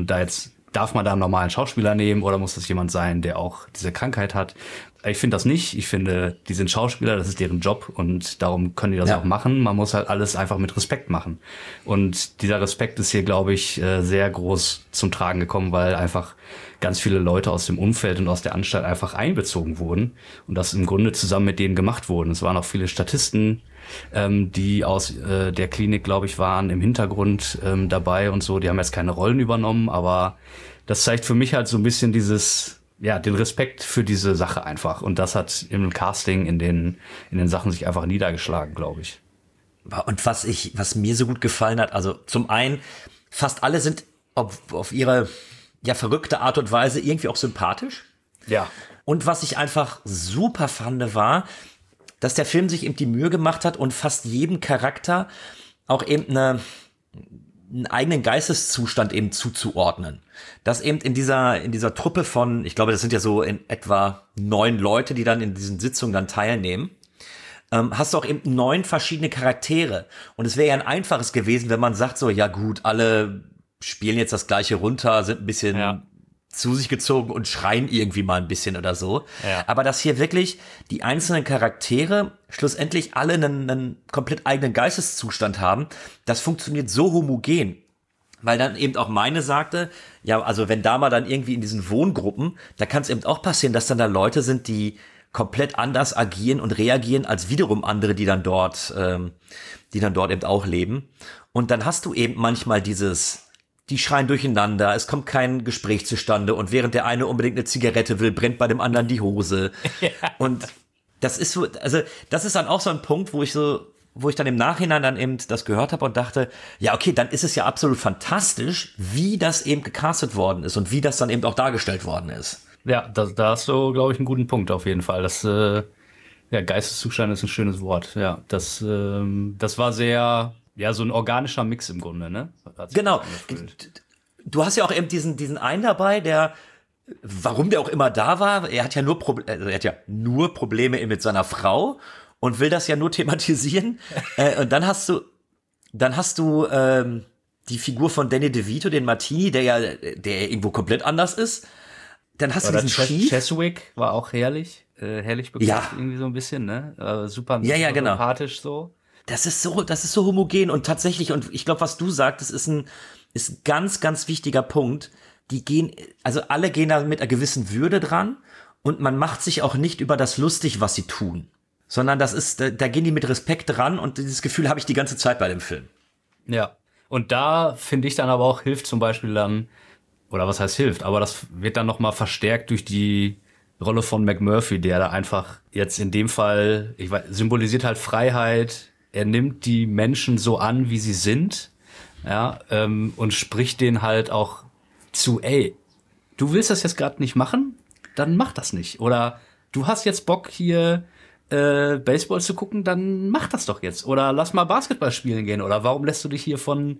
darf man da einen normalen Schauspieler nehmen oder muss das jemand sein, der auch diese Krankheit hat? Ich finde das nicht. Ich finde, die sind Schauspieler, das ist deren Job und darum können die das auch machen. Man muss halt alles einfach mit Respekt machen. Und dieser Respekt ist hier, glaube ich, sehr groß zum Tragen gekommen, weil einfach ganz viele Leute aus dem Umfeld und aus der Anstalt einfach einbezogen wurden und das im Grunde zusammen mit denen gemacht wurden. Es waren auch viele Statisten, die aus der Klinik, glaube ich, waren im Hintergrund dabei und so. Die haben jetzt keine Rollen übernommen, aber das zeigt für mich halt so ein bisschen den Respekt für diese Sache einfach. Und das hat im Casting in den Sachen sich einfach niedergeschlagen, glaube ich. Und was mir so gut gefallen hat, also zum einen, fast alle sind auf ihre verrückte Art und Weise irgendwie auch sympathisch. Ja. Und was ich einfach super fand, war, dass der Film sich eben die Mühe gemacht hat und fast jedem Charakter auch eben einen eigenen Geisteszustand eben zuzuordnen. Dass eben in dieser Truppe von, ich glaube, das sind ja so in etwa 9 Leute, die dann in diesen Sitzungen dann teilnehmen, hast du auch eben 9 verschiedene Charaktere. Und es wäre ja ein einfaches gewesen, wenn man sagt so, ja gut, alle spielen jetzt das Gleiche runter, sind ein bisschen zu sich gezogen und schreien irgendwie mal ein bisschen oder so. Ja. Aber dass hier wirklich die einzelnen Charaktere schlussendlich alle einen komplett eigenen Geisteszustand haben, das funktioniert so homogen. Weil dann eben auch meine sagte, ja, also wenn da mal dann irgendwie in diesen Wohngruppen, da kann es eben auch passieren, dass dann da Leute sind, die komplett anders agieren und reagieren als wiederum andere, die dann dort eben auch leben. Und dann hast du eben manchmal die schreien durcheinander, es kommt kein Gespräch zustande und während der eine unbedingt eine Zigarette will, brennt bei dem anderen die Hose. Ja. Und das ist so, also das ist dann auch so ein Punkt, wo ich dann im Nachhinein dann eben das gehört habe und dachte, ja okay, dann ist es ja absolut fantastisch, wie das eben gecastet worden ist und wie das dann eben auch dargestellt worden ist. Ja, da hast du, glaube ich, einen guten Punkt auf jeden Fall. Das Geisteszustand ist ein schönes Wort. Ja, das war sehr, ja, so ein organischer Mix im Grunde, ne? Genau. Du hast ja auch eben diesen einen dabei, der, warum der auch immer da war, er hat ja nur Probleme mit seiner Frau und will das ja nur thematisieren. Und dann hast du die Figur von Danny DeVito, den Martini, der irgendwo komplett anders ist. Dann hast du diesen Chief. Cheswick war auch herrlich bekannt, irgendwie so ein bisschen, ne? Super genau. Sympathisch so. Das ist so homogen und tatsächlich, und ich glaube, was du sagtest, ist ein ganz, ganz wichtiger Punkt. Alle gehen da mit einer gewissen Würde dran und man macht sich auch nicht über das lustig, was sie tun. Sondern da gehen die mit Respekt dran und dieses Gefühl habe ich die ganze Zeit bei dem Film. Ja. Und da finde ich dann aber auch hilft zum Beispiel dann, oder was heißt hilft, aber das wird dann nochmal verstärkt durch die Rolle von McMurphy, der da einfach jetzt in dem Fall, symbolisiert halt Freiheit. Er nimmt die Menschen so an, wie sie sind, ja, und spricht denen halt auch zu, ey, du willst das jetzt gerade nicht machen? Dann mach das nicht. Oder du hast jetzt Bock hier Baseball zu gucken, dann mach das doch jetzt. Oder lass mal Basketball spielen gehen. Oder warum lässt du dich hier von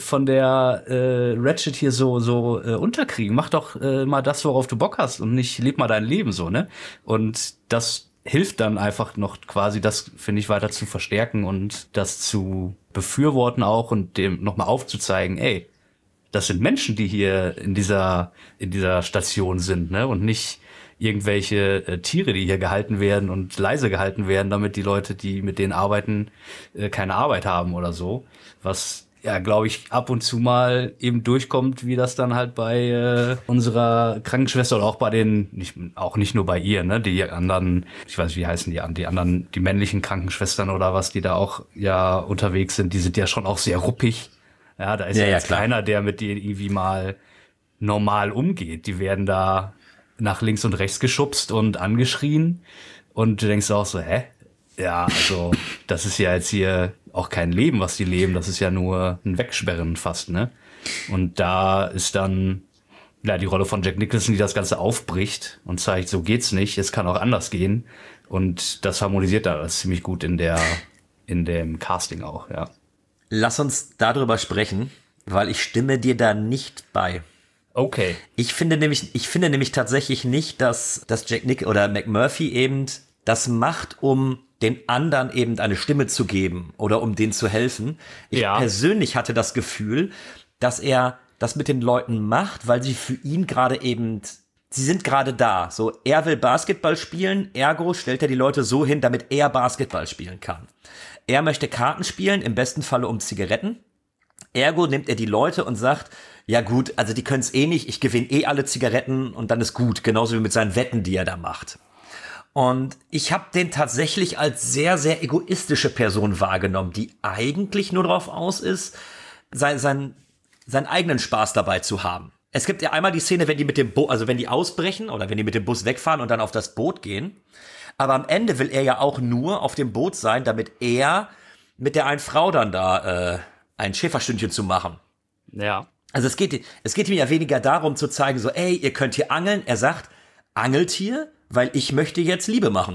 der Ratchet hier so unterkriegen? Mach doch mal das, worauf du Bock hast und nicht leb mal dein Leben so, ne? Und das hilft dann einfach noch quasi, das, finde ich, weiter zu verstärken und das zu befürworten auch und dem nochmal aufzuzeigen, ey, das sind Menschen, die hier in dieser Station sind, ne? Und nicht irgendwelche Tiere, die hier gehalten werden und leise gehalten werden, damit die Leute, die mit denen arbeiten, keine Arbeit haben oder so. Was, ja, glaube ich, ab und zu mal eben durchkommt, wie das dann halt bei unserer Krankenschwester oder auch bei nicht nur bei ihr, ne, die anderen, ich weiß nicht, wie heißen die anderen, die männlichen Krankenschwestern oder was, die da auch ja unterwegs sind, die sind ja schon auch sehr ruppig. Ja, da ist ja jetzt keiner, der mit denen irgendwie mal normal umgeht. Die werden da nach links und rechts geschubst und angeschrien und du denkst auch so, hä? Ja, also das ist ja jetzt hier auch kein Leben, was die leben, das ist ja nur ein Wegsperren fast, ne? Und da ist dann ja die Rolle von Jack Nicholson, die das Ganze aufbricht und zeigt, so geht's nicht, es kann auch anders gehen und das harmonisiert da ziemlich gut in dem Casting auch, ja. Lass uns darüber sprechen, weil ich stimme dir da nicht bei. Okay. Ich finde nämlich tatsächlich nicht, dass Jack Nick oder McMurphy eben das macht, um den anderen eben eine Stimme zu geben oder um denen zu helfen. Ich persönlich hatte das Gefühl, dass er das mit den Leuten macht, weil sie für ihn sie sind gerade da. So, er will Basketball spielen, ergo stellt er die Leute so hin, damit er Basketball spielen kann. Er möchte Karten spielen, im besten Falle um Zigaretten. Ergo nimmt er die Leute und sagt, ja gut, also die können es eh nicht, ich gewinne eh alle Zigaretten und dann ist gut, genauso wie mit seinen Wetten, die er da macht. Und ich habe den tatsächlich als sehr, sehr egoistische Person wahrgenommen, die eigentlich nur darauf aus ist, seinen eigenen Spaß dabei zu haben. Es gibt ja einmal die Szene, wenn die mit dem wenn die ausbrechen oder wenn die mit dem Bus wegfahren und dann auf das Boot gehen. Aber am Ende will er ja auch nur auf dem Boot sein, damit er mit der einen Frau dann da ein Schäferstündchen zu machen. Ja. Also es geht ihm ja weniger darum zu zeigen, so, ey, ihr könnt hier angeln. Er sagt, angelt hier, weil ich möchte jetzt Liebe machen.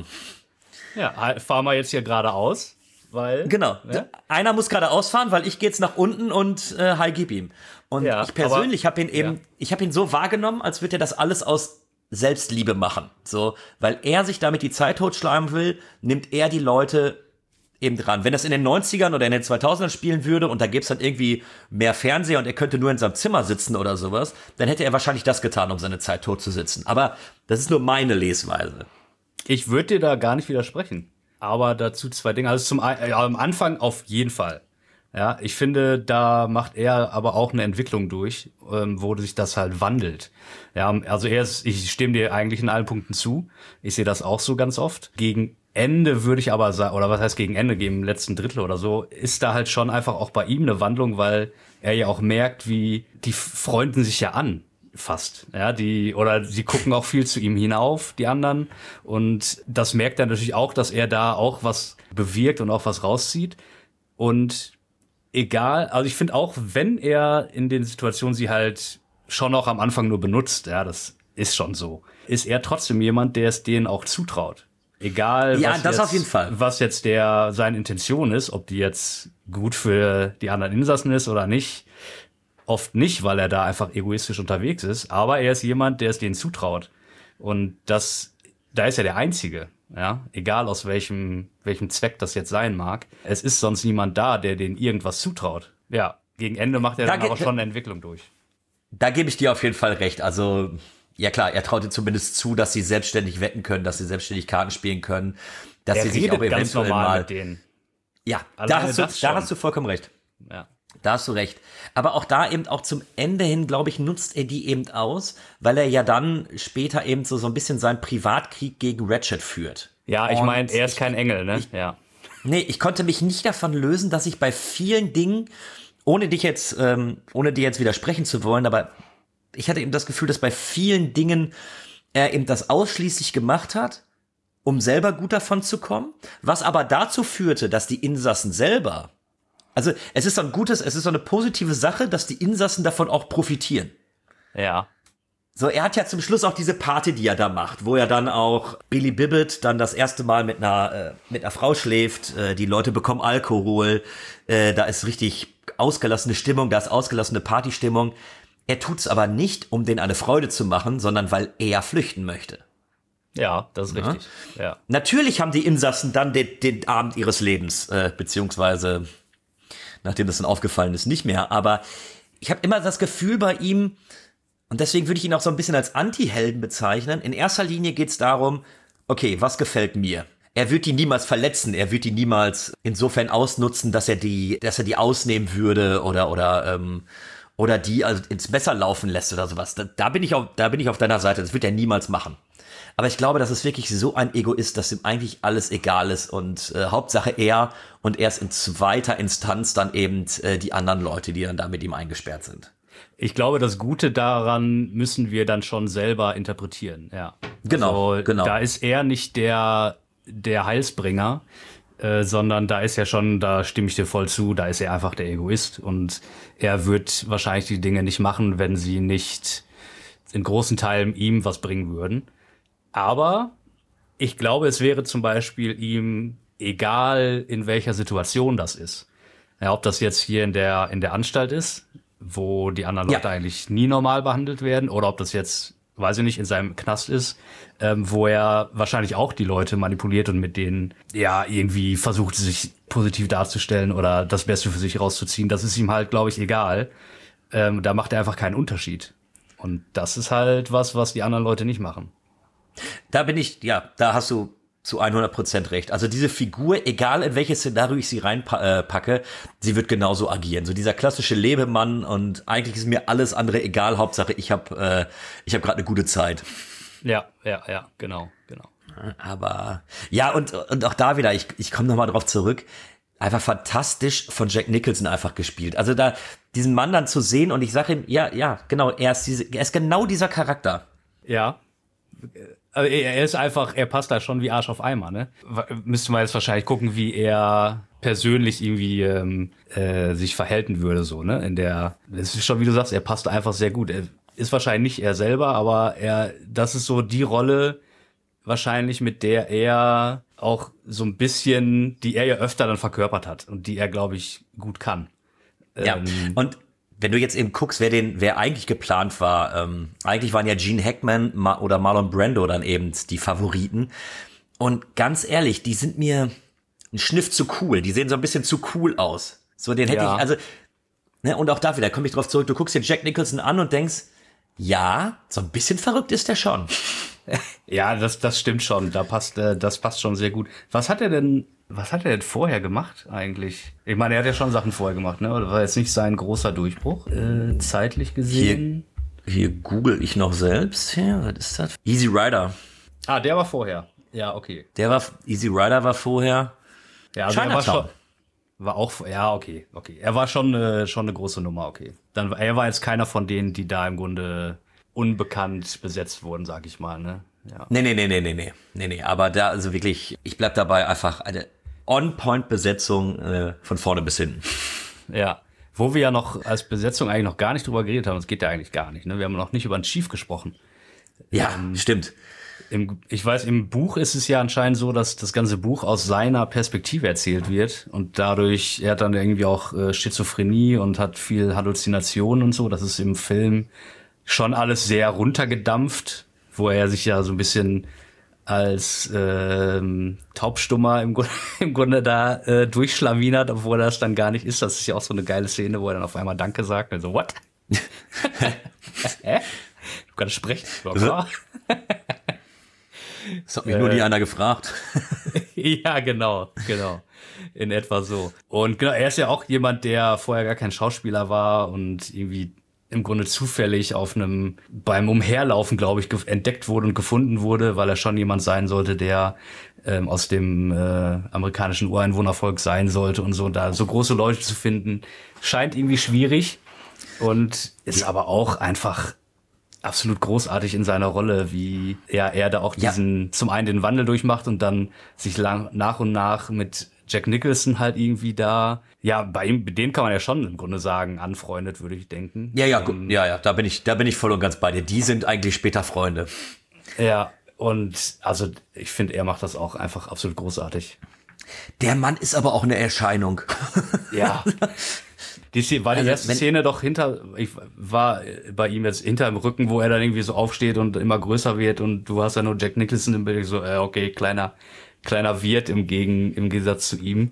Ja, fahren wir jetzt hier geradeaus, weil... Genau. Ja? Einer muss geradeaus fahren, weil ich gehe jetzt nach unten und hi, gib ihm. Und ja, ich persönlich habe ihn so wahrgenommen, als würde er das alles aus Selbstliebe machen. So, weil er sich damit die Zeit totschlagen will, nimmt er die Leute eben dran. Wenn das in den 90ern oder in den 2000ern spielen würde und da gäbe es dann irgendwie mehr Fernseher und er könnte nur in seinem Zimmer sitzen oder sowas, dann hätte er wahrscheinlich das getan, um seine Zeit tot zu sitzen. Aber das ist nur meine Lesweise. Ich würde dir da gar nicht widersprechen. Aber dazu zwei Dinge. Also am Anfang auf jeden Fall. Ja, ich finde, da macht er aber auch eine Entwicklung durch, wo sich das halt wandelt. Ja, also ich stimme dir eigentlich in allen Punkten zu. Ich sehe das auch so ganz oft. Gegen Ende würde ich aber sagen, oder was heißt gegen Ende, gegen letzten Drittel oder so, ist da halt schon einfach auch bei ihm eine Wandlung, weil er ja auch merkt, wie die freunden sich ja an. Fast, ja, sie gucken auch viel zu ihm hinauf, die anderen, und das merkt er natürlich auch, dass er da auch was bewirkt und auch was rauszieht. Und egal, also ich finde auch, wenn er in den Situationen sie halt schon auch am Anfang nur benutzt, ja, das ist schon so, ist er trotzdem jemand, der es denen auch zutraut. Egal, ja, das auf jeden Fall. Was jetzt seine Intention ist, ob die jetzt gut für die anderen Insassen ist oder nicht. Oft nicht, weil er da einfach egoistisch unterwegs ist, aber er ist jemand, der es denen zutraut. Und da ist er der Einzige, ja, egal aus welchem Zweck das jetzt sein mag. Es ist sonst niemand da, der denen irgendwas zutraut. Ja, gegen Ende macht er dann aber schon eine Entwicklung durch. Da gebe ich dir auf jeden Fall recht. Also, ja klar, er traut ihnen zumindest zu, dass sie selbstständig wetten können, dass sie selbstständig Karten spielen können, dass sie sich auch eventuell mal mit denen. Ja, da hast du vollkommen recht. Ja. Da hast du recht. Aber auch da eben auch zum Ende hin, glaube ich, nutzt er die eben aus, weil er ja dann später eben so ein bisschen seinen Privatkrieg gegen Ratchet führt. Ja, ich meine, er ist kein Engel, ne? Nee, ich konnte mich nicht davon lösen, dass ich bei vielen Dingen, ohne dir jetzt widersprechen zu wollen, aber ich hatte eben das Gefühl, dass bei vielen Dingen er eben das ausschließlich gemacht hat, um selber gut davon zu kommen, was aber dazu führte, dass die Insassen selber, also es ist so eine positive Sache, dass die Insassen davon auch profitieren. Ja. So, er hat ja zum Schluss auch diese Party, die er da macht, wo er dann auch Billy Bibbit dann das erste Mal mit einer Frau schläft, die Leute bekommen Alkohol, da ist richtig ausgelassene Stimmung, da ist ausgelassene Partystimmung. Er tut's aber nicht, um denen eine Freude zu machen, sondern weil er flüchten möchte. Ja, das ist richtig. Ja. Natürlich haben die Insassen dann den Abend ihres Lebens, beziehungsweise nachdem das dann aufgefallen ist, nicht mehr. Aber ich habe immer das Gefühl bei ihm, und deswegen würde ich ihn auch so ein bisschen als Anti-Helden bezeichnen. In erster Linie geht's darum, okay, was gefällt mir? Er wird die niemals verletzen, er wird die niemals insofern ausnutzen, dass er die ausnehmen würde oder die also ins Messer laufen lässt oder sowas. Da bin ich auf deiner Seite, das wird er niemals machen. Aber ich glaube, das ist wirklich so ein Egoist, dass ihm eigentlich alles egal ist und Hauptsache er und erst in zweiter Instanz dann eben die anderen Leute, die dann da mit ihm eingesperrt sind. Ich glaube, das Gute daran müssen wir dann schon selber interpretieren, ja. Genau. Da ist er nicht der Heilsbringer, sondern da stimme ich dir voll zu, da ist er einfach der Egoist und er wird wahrscheinlich die Dinge nicht machen, wenn sie nicht in großen Teilen ihm was bringen würden. Aber ich glaube, es wäre zum Beispiel ihm egal, in welcher Situation das ist. Ja, ob das jetzt hier in der Anstalt ist, wo die anderen Leute eigentlich nie normal behandelt werden, oder ob das jetzt, weiß ich nicht, in seinem Knast ist, wo er wahrscheinlich auch die Leute manipuliert und mit denen ja irgendwie versucht, sich positiv darzustellen oder das Beste für sich rauszuziehen. Das ist ihm halt, glaube ich, egal. Da macht er einfach keinen Unterschied. Und das ist halt was die anderen Leute nicht machen. Da hast du zu 100% recht. Also diese Figur, egal in welches Szenario ich sie reinpacke, sie wird genauso agieren. So dieser klassische Lebemann und eigentlich ist mir alles andere egal. Hauptsache ich hab gerade eine gute Zeit. Ja, genau. Aber ja, und auch da wieder, ich komme nochmal drauf zurück. Einfach fantastisch von Jack Nicholson einfach gespielt. Also da diesen Mann dann zu sehen und ich sage ihm, ja, genau, er ist genau dieser Charakter. Ja. Also er passt da schon wie Arsch auf Eimer, ne? Müsste man jetzt wahrscheinlich gucken, wie er persönlich irgendwie sich verhalten würde, so, ne? Das ist schon, wie du sagst, er passt einfach sehr gut. Er ist wahrscheinlich nicht er selber, aber das ist so die Rolle wahrscheinlich, mit der er auch so ein bisschen, die er ja öfter dann verkörpert hat und die er, glaube ich, gut kann. Ja, und wenn du jetzt eben guckst, wer eigentlich geplant war, eigentlich waren ja Gene Hackman oder Marlon Brando dann eben die Favoriten. Und ganz ehrlich, die sind mir ein Schniff zu cool. Die sehen so ein bisschen zu cool aus. So, den hätte ich, also, ne, und auch da wieder komme ich drauf zurück. Du guckst dir Jack Nicholson an und denkst, ja, so ein bisschen verrückt ist der schon. Ja, das stimmt schon. Das passt schon sehr gut. Was hat er denn vorher gemacht eigentlich? Ich meine, er hat ja schon Sachen vorher gemacht, ne? Oder war jetzt nicht sein großer Durchbruch, zeitlich gesehen? Hier google ich noch selbst. Hier, was ist das? Easy Rider. Ah, der war vorher. Ja, okay. Easy Rider war vorher. Ja, also er war auch, ja, okay. Er war schon eine große Nummer, okay. Er war jetzt keiner von denen, die da im Grunde unbekannt besetzt wurden, sag ich mal, ne? Ja. Nee. Aber da, also wirklich, ich bleib dabei, einfach eine On-Point-Besetzung von vorne bis hinten. Ja. Wo wir ja noch als Besetzung eigentlich noch gar nicht drüber geredet haben, das geht ja eigentlich gar nicht, ne? Wir haben noch nicht über den Chief gesprochen. Ja, stimmt. Ich weiß, im Buch ist es ja anscheinend so, dass das ganze Buch aus seiner Perspektive erzählt wird und dadurch, er hat dann irgendwie auch Schizophrenie und hat viel Halluzinationen und so. Das ist im Film schon alles sehr runtergedampft, wo er sich ja so ein bisschen als Taubstummer im Grunde da durchschlawinert, obwohl er das dann gar nicht ist. Das ist ja auch so eine geile Szene, wo er dann auf einmal Danke sagt. Also, what? Hä? Du kannst sprechen. Klar. Das hat mich nur nie einer gefragt. Ja, genau. In etwa so. Und genau, er ist ja auch jemand, der vorher gar kein Schauspieler war und irgendwie im Grunde zufällig beim Umherlaufen, glaube ich, entdeckt wurde und gefunden wurde, weil er schon jemand sein sollte, der aus dem amerikanischen Ureinwohnervolk sein sollte und so. Und da so große Leute zu finden, scheint irgendwie schwierig und ist aber auch einfach absolut großartig in seiner Rolle, wie er da auch zum einen den Wandel durchmacht und dann sich nach und nach mit Jack Nicholson halt irgendwie da, bei dem kann man ja schon im Grunde sagen, anfreundet, würde ich denken. Ja, da bin ich voll und ganz bei dir. Die sind eigentlich später Freunde. Ja, und also ich finde, er macht das auch einfach absolut großartig. Der Mann ist aber auch eine Erscheinung. Ja. Die erste Szene doch ich war bei ihm jetzt hinter im Rücken, wo er dann irgendwie so aufsteht und immer größer wird und du hast ja nur Jack Nicholson im Bild, so, okay, kleiner Wirt im Gegensatz zu ihm.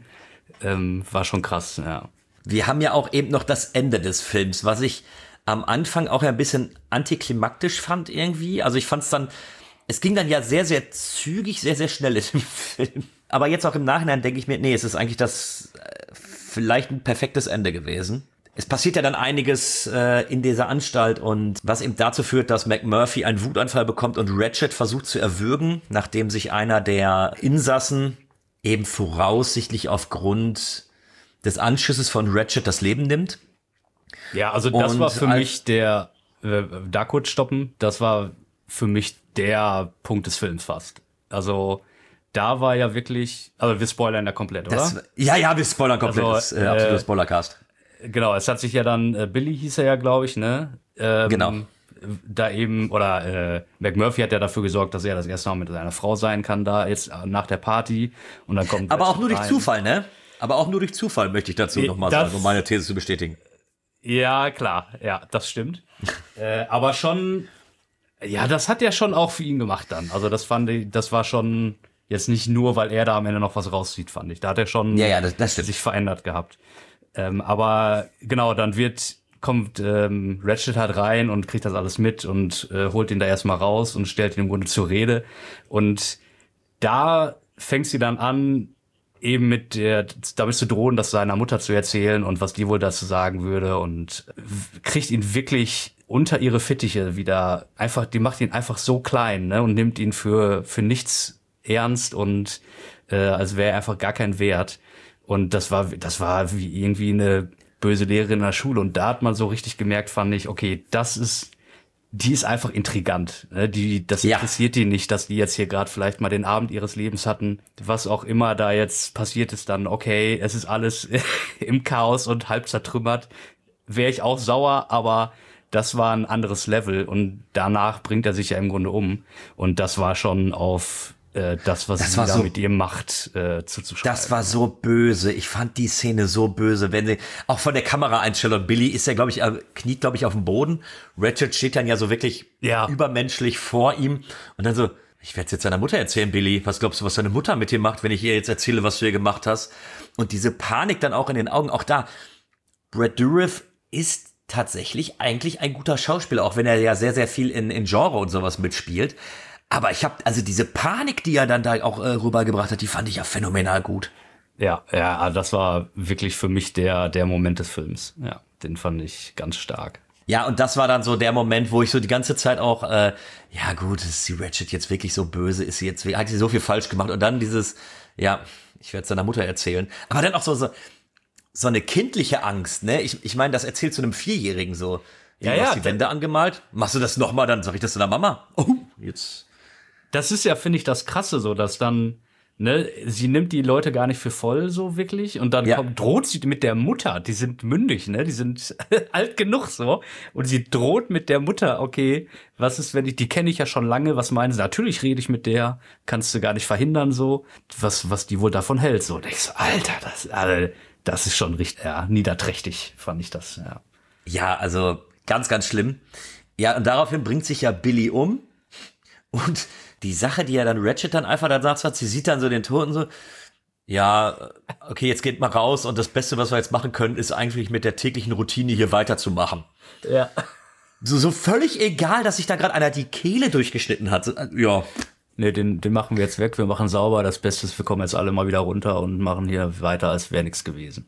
War schon krass, ja. Wir haben ja auch eben noch das Ende des Films, was ich am Anfang auch ein bisschen antiklimaktisch fand irgendwie. Also ich fand es ging dann ja sehr, sehr zügig, sehr, sehr schnell in dem Film. Aber jetzt auch im Nachhinein denke ich mir, nee, es ist eigentlich vielleicht ein perfektes Ende gewesen. Es passiert ja dann einiges in dieser Anstalt und was eben dazu führt, dass McMurphy einen Wutanfall bekommt und Ratchet versucht zu erwürgen, nachdem sich einer der Insassen eben voraussichtlich aufgrund des Anschusses von Ratchet das Leben nimmt. Ja, also das war für mich da kurz stoppen, das war für mich der Punkt des Films fast. Also da war ja wirklich, aber wir spoilern ja komplett, oder? Wir spoilern komplett, also, das ist absoluter Spoilercast. Genau, es hat sich ja dann, Billy hieß er ja, glaube ich, ne? Genau. Da eben, oder McMurphy hat ja dafür gesorgt, dass er das erste Mal mit seiner Frau sein kann, da jetzt nach der Party. Und dann kommt aber auch nur durch Zufall, ne? Aber auch nur durch Zufall möchte ich dazu nochmal sagen, um meine These zu bestätigen. Ja, klar, ja, das stimmt. Aber schon, ja, das hat er schon auch für ihn gemacht dann. Also das war schon jetzt nicht nur, weil er da am Ende noch was rauszieht, fand ich. Da hat er schon das sich verändert gehabt. Aber genau, dann kommt Ratchet halt rein und kriegt das alles mit und holt ihn da erstmal raus und stellt ihn im Grunde zur Rede. Und da fängt sie dann an, eben damit zu drohen, das seiner Mutter zu erzählen und was die wohl dazu sagen würde und kriegt ihn wirklich unter ihre Fittiche wieder die macht ihn einfach so klein, ne, und nimmt ihn für nichts ernst und als wäre er einfach gar kein Wert. Und das war wie irgendwie eine böse Lehrerin in der Schule. Und da hat man so richtig gemerkt, fand ich, okay, die ist einfach intrigant. Das interessiert die nicht, dass die jetzt hier gerade vielleicht mal den Abend ihres Lebens hatten. Was auch immer da jetzt passiert ist, dann, okay, es ist alles im Chaos und halb zertrümmert. Wäre ich auch sauer, aber das war ein anderes Level. Und danach bringt er sich ja im Grunde um. Und das war schon auf das, was sie da mit ihr macht, zuzuschreiben. Das war so böse. Ich fand die Szene so böse, wenn sie, auch von der Kameraeinstellung, Billy ist ja, kniet, glaube ich, auf dem Boden. Ratchet steht dann ja so wirklich übermenschlich vor ihm und dann so, ich werde es jetzt deiner Mutter erzählen, Billy. Was glaubst du, was deine Mutter mit dir macht, wenn ich ihr jetzt erzähle, was du ihr gemacht hast? Und diese Panik dann auch in den Augen, auch da. Brad Dourif ist tatsächlich eigentlich ein guter Schauspieler, auch wenn er ja sehr, sehr viel in Genre und sowas mitspielt. Aber ich habe, also diese Panik, die er dann da auch rübergebracht hat, die fand ich ja phänomenal gut. Ja, das war wirklich für mich der Moment des Films. Ja, den fand ich ganz stark. Ja, und das war dann so der Moment, wo ich so die ganze Zeit auch, ja gut, ist die Ratched jetzt wirklich so böse, hat sie so viel falsch gemacht und dann dieses, ja, ich werde es deiner Mutter erzählen, aber dann auch so eine kindliche Angst, ne? Ich meine, das erzählt zu einem 4-Jährigen so. Du hast die Wände angemalt, machst du das nochmal, dann sag ich das zu deiner Mama. Oh, jetzt. Das ist ja, finde ich, das Krasse so, dass dann, ne, sie nimmt die Leute gar nicht für voll so wirklich und dann droht sie mit der Mutter, die sind mündig, ne, die sind alt genug so und sie droht mit der Mutter, okay, was ist, wenn die kenne ich ja schon lange, was meinen sie, natürlich rede ich mit der, kannst du gar nicht verhindern so, was die wohl davon hält, so, und ich so, Alter, das ist schon richtig, ja, niederträchtig, fand ich das, ja. Ja, also ganz, ganz schlimm. Ja, und daraufhin bringt sich ja Billy um und die Sache, die ja dann Ratched dann einfach da sagt, sie sieht dann so den Toten so, ja, okay, jetzt geht mal raus und das Beste, was wir jetzt machen können, ist eigentlich mit der täglichen Routine hier weiterzumachen. Ja. So völlig egal, dass sich da gerade einer die Kehle durchgeschnitten hat. Ja. Nee, den machen wir jetzt weg, wir machen sauber, das Beste ist, wir kommen jetzt alle mal wieder runter und machen hier weiter, als wäre nichts gewesen.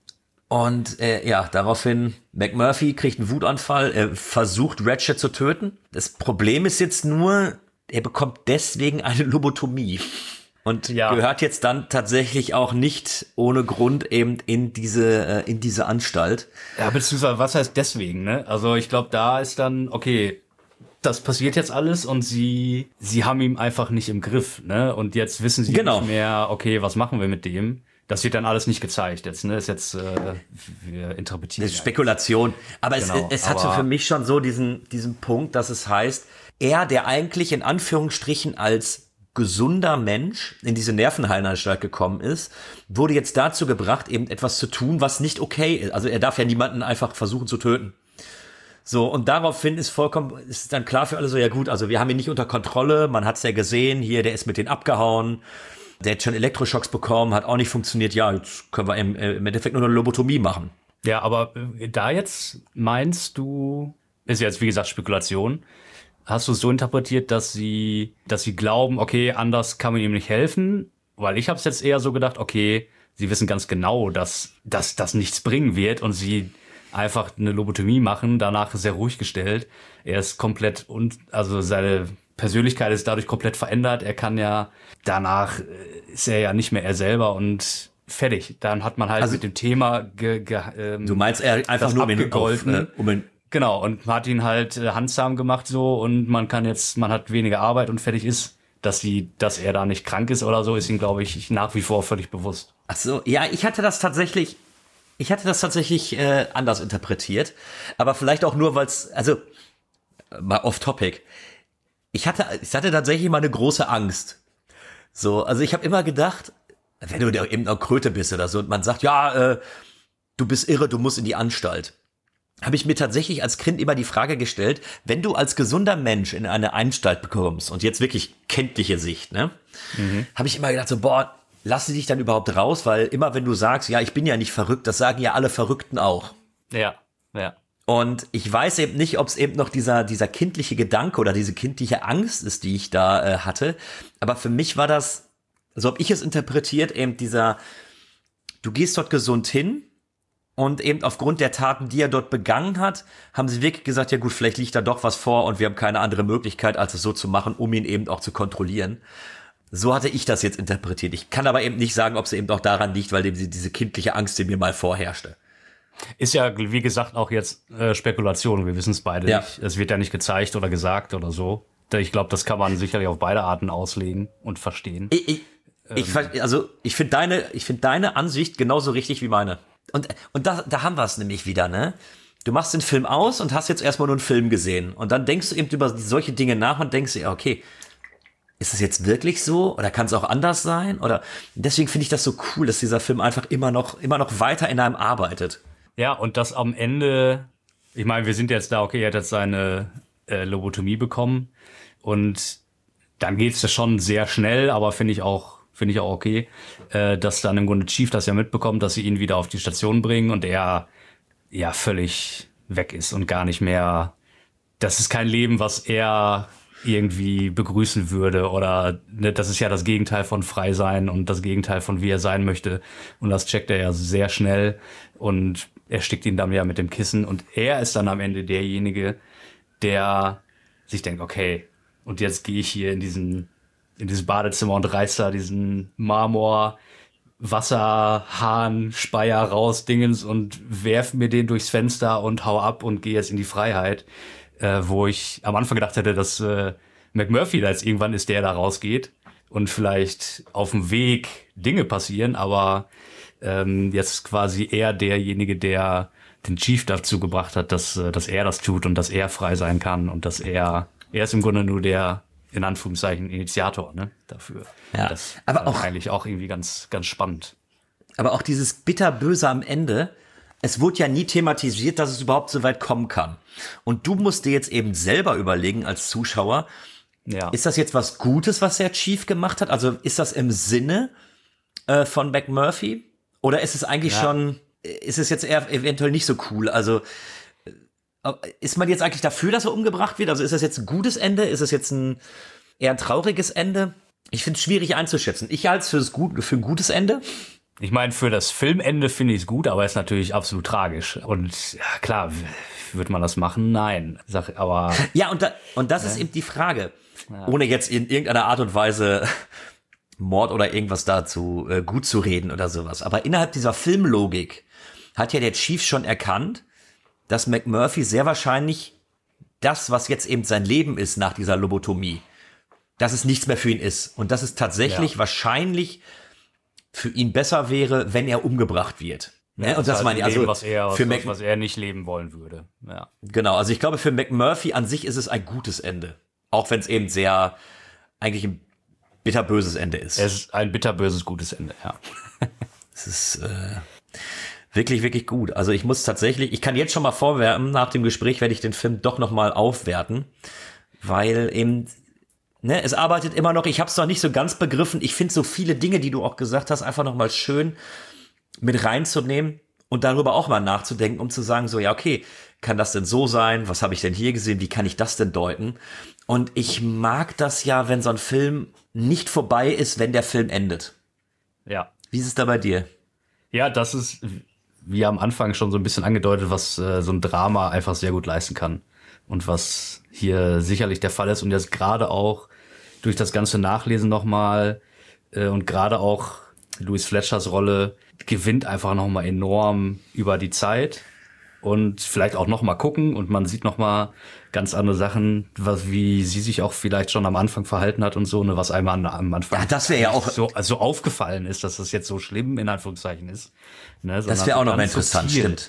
Und ja, daraufhin, McMurphy kriegt einen Wutanfall, er versucht Ratched zu töten. Das Problem ist jetzt nur, er bekommt deswegen eine Lobotomie und gehört jetzt dann tatsächlich auch nicht ohne Grund eben in diese Anstalt. Ja, beziehungsweise was heißt deswegen, ne? Also ich glaube, da ist dann, okay, das passiert jetzt alles und sie haben ihn einfach nicht im Griff, ne? Und jetzt wissen sie nicht mehr, okay, was machen wir mit dem? Das wird dann alles nicht gezeigt jetzt, ne? Ist jetzt, wir interpretieren. Das ist Spekulation. Aber es hatte für mich schon so diesen Punkt, dass es heißt, er, der eigentlich in Anführungsstrichen als gesunder Mensch in diese Nervenheilanstalt gekommen ist, wurde jetzt dazu gebracht, eben etwas zu tun, was nicht okay ist. Also er darf ja niemanden einfach versuchen zu töten. So, und daraufhin ist dann klar für alle so, ja gut, also wir haben ihn nicht unter Kontrolle, man hat's ja gesehen, hier, der ist mit denen abgehauen, der hat schon Elektroschocks bekommen, hat auch nicht funktioniert, ja, jetzt können wir im Endeffekt nur eine Lobotomie machen. Ja, aber da jetzt meinst du, ist jetzt wie gesagt Spekulation, hast du es so interpretiert, dass sie glauben, okay, anders kann man ihm nicht helfen? Weil ich habe es jetzt eher so gedacht, okay, sie wissen ganz genau, dass das nichts bringen wird und sie einfach eine Lobotomie machen, danach sehr ruhig gestellt. Er ist komplett also seine Persönlichkeit ist dadurch komplett verändert. Er kann ja, danach ist er ja nicht mehr er selber und fertig. Dann hat man halt mit dem Thema du meinst, er einfach nur abgegolten. Genau, und hat ihn halt handsam gemacht so und man hat weniger Arbeit und fertig ist. Dass er da nicht krank ist oder so, ist ihm, glaube ich, nach wie vor völlig bewusst. Ach so, ja, ich hatte das tatsächlich anders interpretiert, aber vielleicht auch nur, weil es, also mal off topic. Ich hatte tatsächlich mal eine große Angst. So, also ich habe immer gedacht, wenn du da eben noch Kröte bist oder so und man sagt, ja, du bist irre, du musst in die Anstalt. Habe ich mir tatsächlich als Kind immer die Frage gestellt, wenn du als gesunder Mensch in eine Anstalt bekommst und jetzt wirklich kenntliche Sicht, ne, habe ich immer gedacht so, boah, lass dich dann überhaupt raus, weil immer wenn du sagst, ja, ich bin ja nicht verrückt, das sagen ja alle Verrückten auch. Ja. Und ich weiß eben nicht, ob es eben noch dieser kindliche Gedanke oder diese kindliche Angst ist, die ich da hatte. Aber für mich war das, so habe ich es interpretiert, eben du gehst dort gesund hin und eben aufgrund der Taten, die er dort begangen hat, haben sie wirklich gesagt, ja gut, vielleicht liegt da doch was vor und wir haben keine andere Möglichkeit, als es so zu machen, um ihn eben auch zu kontrollieren. So hatte ich das jetzt interpretiert. Ich kann aber eben nicht sagen, ob es eben auch daran liegt, weil eben diese kindliche Angst in mir mal vorherrschte. Ist ja, wie gesagt, auch jetzt Spekulation. Wir wissen es beide nicht. Es wird ja nicht gezeigt oder gesagt oder so. Ich glaube, das kann man sicherlich auf beide Arten auslegen und verstehen. Ich finde deine Ansicht genauso richtig wie meine. Und da haben wir es nämlich wieder, ne? Du machst den Film aus und hast jetzt erstmal nur einen Film gesehen. Und dann denkst du eben über solche Dinge nach und denkst dir, okay, ist es jetzt wirklich so? Oder kann es auch anders sein? Oder deswegen finde ich das so cool, dass dieser Film einfach immer noch weiter in einem arbeitet. Ja, und das am Ende, ich meine, wir sind jetzt da, okay, er hat jetzt seine Lobotomie bekommen und dann geht's ja schon sehr schnell, aber finde ich auch okay, dass dann im Grunde Chief das ja mitbekommt, dass sie ihn wieder auf die Station bringen und er ja völlig weg ist und gar nicht mehr, das ist kein Leben, was er irgendwie begrüßen würde oder ne, das ist ja das Gegenteil von frei sein und das Gegenteil von wie er sein möchte und das checkt er ja sehr schnell und erstickt ihn dann ja mit dem Kissen und er ist dann am Ende derjenige, der sich denkt, okay, und jetzt gehe ich hier in dieses Badezimmer und reiß da diesen Marmor Wasserhahn, Speier raus, Dingens und werf mir den durchs Fenster und hau ab und gehe jetzt in die Freiheit, wo ich am Anfang gedacht hätte, dass McMurphy da jetzt irgendwann ist, der da rausgeht und vielleicht auf dem Weg Dinge passieren, aber jetzt ist quasi er derjenige, der den Chief dazu gebracht hat, dass er das tut und dass er frei sein kann und dass er ist im Grunde nur der in Anführungszeichen Initiator, ne, dafür. Ja, das aber auch eigentlich auch irgendwie ganz, ganz spannend. Aber auch dieses Bitterböse am Ende, es wurde ja nie thematisiert, dass es überhaupt so weit kommen kann. Und du musst dir jetzt eben selber überlegen als Zuschauer, ist das jetzt was Gutes, was der Chief gemacht hat? Also ist das im Sinne von McMurphy? Oder ist es eigentlich schon, ist es jetzt eher eventuell nicht so cool? Also ist man jetzt eigentlich dafür, dass er umgebracht wird? Also ist das jetzt ein gutes Ende? Ist es jetzt eher ein trauriges Ende? Ich finde es schwierig einzuschätzen. Ich halte es für ein gutes Ende. Ich meine, für das Filmende finde ich es gut, aber es ist natürlich absolut tragisch. Und ja, klar, wird man das machen? Nein. Aber ja, und das ist eben die Frage. Ja. Ohne jetzt in irgendeiner Art und Weise Mord oder irgendwas dazu gut zu reden oder sowas. Aber innerhalb dieser Filmlogik hat ja der Chief schon erkannt, dass McMurphy sehr wahrscheinlich das, was jetzt eben sein Leben ist nach dieser Lobotomie, dass es nichts mehr für ihn ist. Und dass es tatsächlich wahrscheinlich für ihn besser wäre, wenn er umgebracht wird. Ja, und das meine ich, also was er nicht leben wollen würde. Ja. Genau, also ich glaube, für McMurphy an sich ist es ein gutes Ende. Auch wenn es eben sehr, eigentlich ein bitterböses Ende ist. Es ist ein bitterböses, gutes Ende, ja. Es ist wirklich, wirklich gut. Also ich kann jetzt schon mal vorwärmen, nach dem Gespräch werde ich den Film doch noch mal aufwerten, weil eben, ne, es arbeitet immer noch, ich habe es noch nicht so ganz begriffen, ich finde so viele Dinge, die du auch gesagt hast, einfach noch mal schön mit reinzunehmen und darüber auch mal nachzudenken, um zu sagen, so, ja, okay, kann das denn so sein? Was habe ich denn hier gesehen? Wie kann ich das denn deuten? Und ich mag das ja, wenn so ein Film nicht vorbei ist, wenn der Film endet. Ja. Wie ist es da bei dir? Ja, das ist, wie am Anfang schon so ein bisschen angedeutet, was so ein Drama einfach sehr gut leisten kann. Und was hier sicherlich der Fall ist. Und jetzt gerade auch durch das ganze Nachlesen nochmal und gerade auch Louis Fletchers Rolle gewinnt einfach nochmal enorm über die Zeit. Und vielleicht auch nochmal gucken und man sieht nochmal ganz andere Sachen, wie sie sich auch vielleicht schon am Anfang verhalten hat und so, ne, was einem am Anfang ja, das wäre ja auch so aufgefallen ist, dass das jetzt so schlimm in Anführungszeichen ist. Ne, das wäre auch noch mal interessant, stimmt.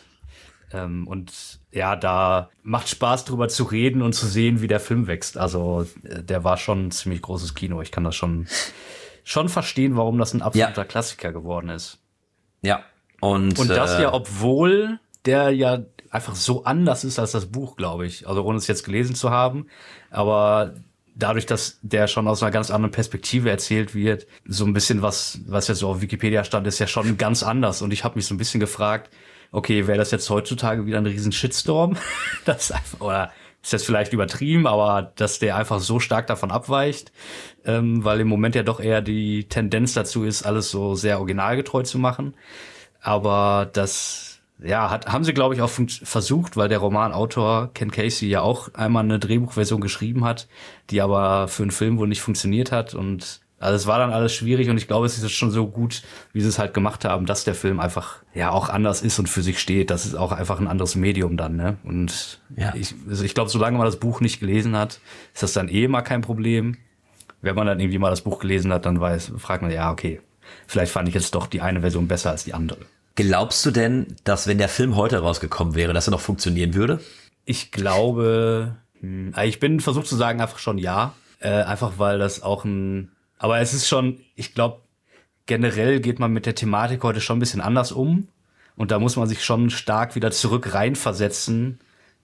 Und ja, da macht Spaß drüber zu reden und zu sehen, wie der Film wächst. Also der war schon ein ziemlich großes Kino. Ich kann das schon verstehen, warum das ein absoluter Klassiker geworden ist. Ja. Und das ja, obwohl der ja einfach so anders ist als das Buch, glaube ich. Also ohne es jetzt gelesen zu haben. Aber dadurch, dass der schon aus einer ganz anderen Perspektive erzählt wird, so ein bisschen was jetzt so auf Wikipedia stand, ist ja schon ganz anders. Und ich habe mich so ein bisschen gefragt, okay, wäre das jetzt heutzutage wieder ein riesen Shitstorm? Das ist einfach, oder ist das vielleicht übertrieben, aber dass der einfach so stark davon abweicht, weil im Moment ja doch eher die Tendenz dazu ist, alles so sehr originalgetreu zu machen. Aber das haben sie, glaube ich, auch versucht, weil der Romanautor Ken Casey ja auch einmal eine Drehbuchversion geschrieben hat, die aber für einen Film wohl nicht funktioniert hat. Und also es war dann alles schwierig und ich glaube, es ist jetzt schon so gut, wie sie es halt gemacht haben, dass der Film einfach ja auch anders ist und für sich steht. Das ist auch einfach ein anderes Medium dann, ne? Und ich glaube, solange man das Buch nicht gelesen hat, ist das dann mal kein Problem. Wenn man dann irgendwie mal das Buch gelesen hat, dann fragt man, ja, okay, vielleicht fand ich jetzt doch die eine Version besser als die andere. Glaubst du denn, dass wenn der Film heute rausgekommen wäre, dass er noch funktionieren würde? Ich glaube, ich bin versucht zu sagen einfach schon ja. Einfach weil das auch aber es ist schon, ich glaube, generell geht man mit der Thematik heute schon ein bisschen anders um. Und da muss man sich schon stark wieder zurück reinversetzen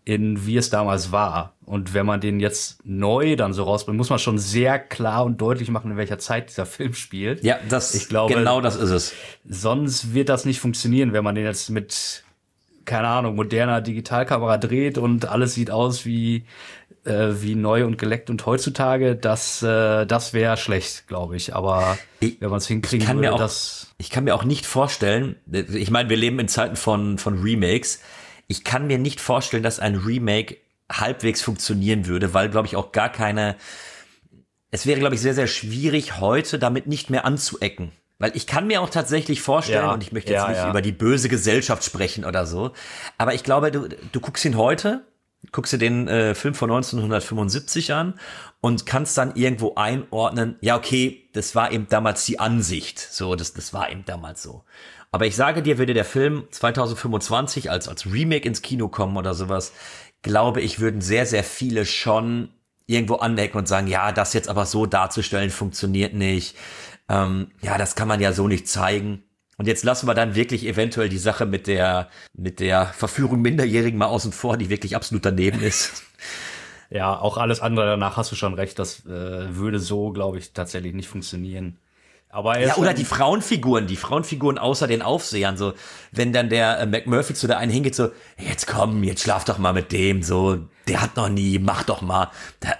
in wie es damals war. Und wenn man den jetzt neu dann so rausbringt, muss man schon sehr klar und deutlich machen, in welcher Zeit dieser Film spielt. Ja, ich glaube, genau das ist es. Sonst wird das nicht funktionieren, wenn man den jetzt mit, keine Ahnung, moderner Digitalkamera dreht und alles sieht aus wie neu und geleckt und heutzutage. Das wäre schlecht, glaube ich. Aber wenn man es hinkriegen würde, ich kann mir auch nicht vorstellen, ich meine, wir leben in Zeiten von Remakes. Ich kann mir nicht vorstellen, dass ein Remake halbwegs funktionieren würde, weil, glaube ich, auch gar keine, es wäre, glaube ich, sehr, sehr schwierig, heute damit nicht mehr anzuecken. Weil ich kann mir auch tatsächlich vorstellen, und ich möchte jetzt nicht über die böse Gesellschaft sprechen oder so, aber ich glaube, du guckst ihn heute, guckst dir den Film von 1975 an und kannst dann irgendwo einordnen, ja, okay, das war eben damals die Ansicht, so, das war eben damals so. Aber ich sage dir, würde der Film 2025 als Remake ins Kino kommen oder sowas, glaube ich, würden sehr, sehr viele schon irgendwo anecken und sagen, ja, das jetzt aber so darzustellen funktioniert nicht. Ja, das kann man ja so nicht zeigen. Und jetzt lassen wir dann wirklich eventuell die Sache mit der Verführung Minderjährigen mal außen vor, die wirklich absolut daneben ist. Ja, auch alles andere danach hast du schon recht, das würde so, glaube ich, tatsächlich nicht funktionieren. Aber ja, oder die Frauenfiguren außer den Aufsehern, so, wenn dann der McMurphy zu der einen hingeht, so, jetzt komm, jetzt schlaf doch mal mit dem, so, der hat noch nie, mach doch mal.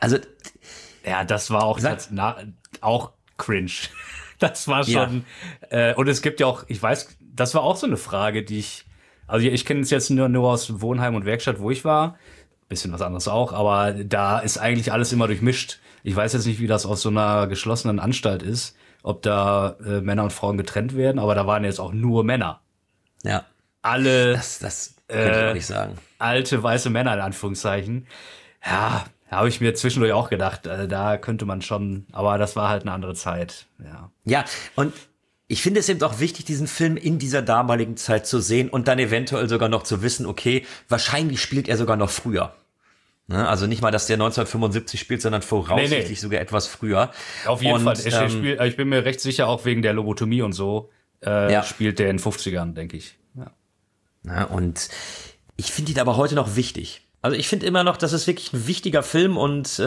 Ja, das war auch, auch cringe. Das war schon, und es gibt ja auch, ich weiß, das war auch so eine Frage, die ich kenne es jetzt nur aus Wohnheim und Werkstatt, wo ich war, bisschen was anderes auch, aber da ist eigentlich alles immer durchmischt. Ich weiß jetzt nicht, wie das aus so einer geschlossenen Anstalt ist, ob da Männer und Frauen getrennt werden, aber da waren jetzt auch nur Männer. Ja. Alle, das kann ich auch nicht sagen. Alte weiße Männer in Anführungszeichen. Ja, habe ich mir zwischendurch auch gedacht, da könnte man schon, aber das war halt eine andere Zeit. Ja, und ich finde es eben auch wichtig, diesen Film in dieser damaligen Zeit zu sehen und dann eventuell sogar noch zu wissen, okay, wahrscheinlich spielt er sogar noch früher. Ne? Also nicht mal, dass der 1975 spielt, sondern voraussichtlich sogar etwas früher. Auf jeden Fall. Ich bin mir recht sicher, auch wegen der Lobotomie und so, spielt der in den 50ern, denke ich. Ja, und ich finde ihn aber heute noch wichtig. Also ich finde immer noch, das ist wirklich ein wichtiger Film und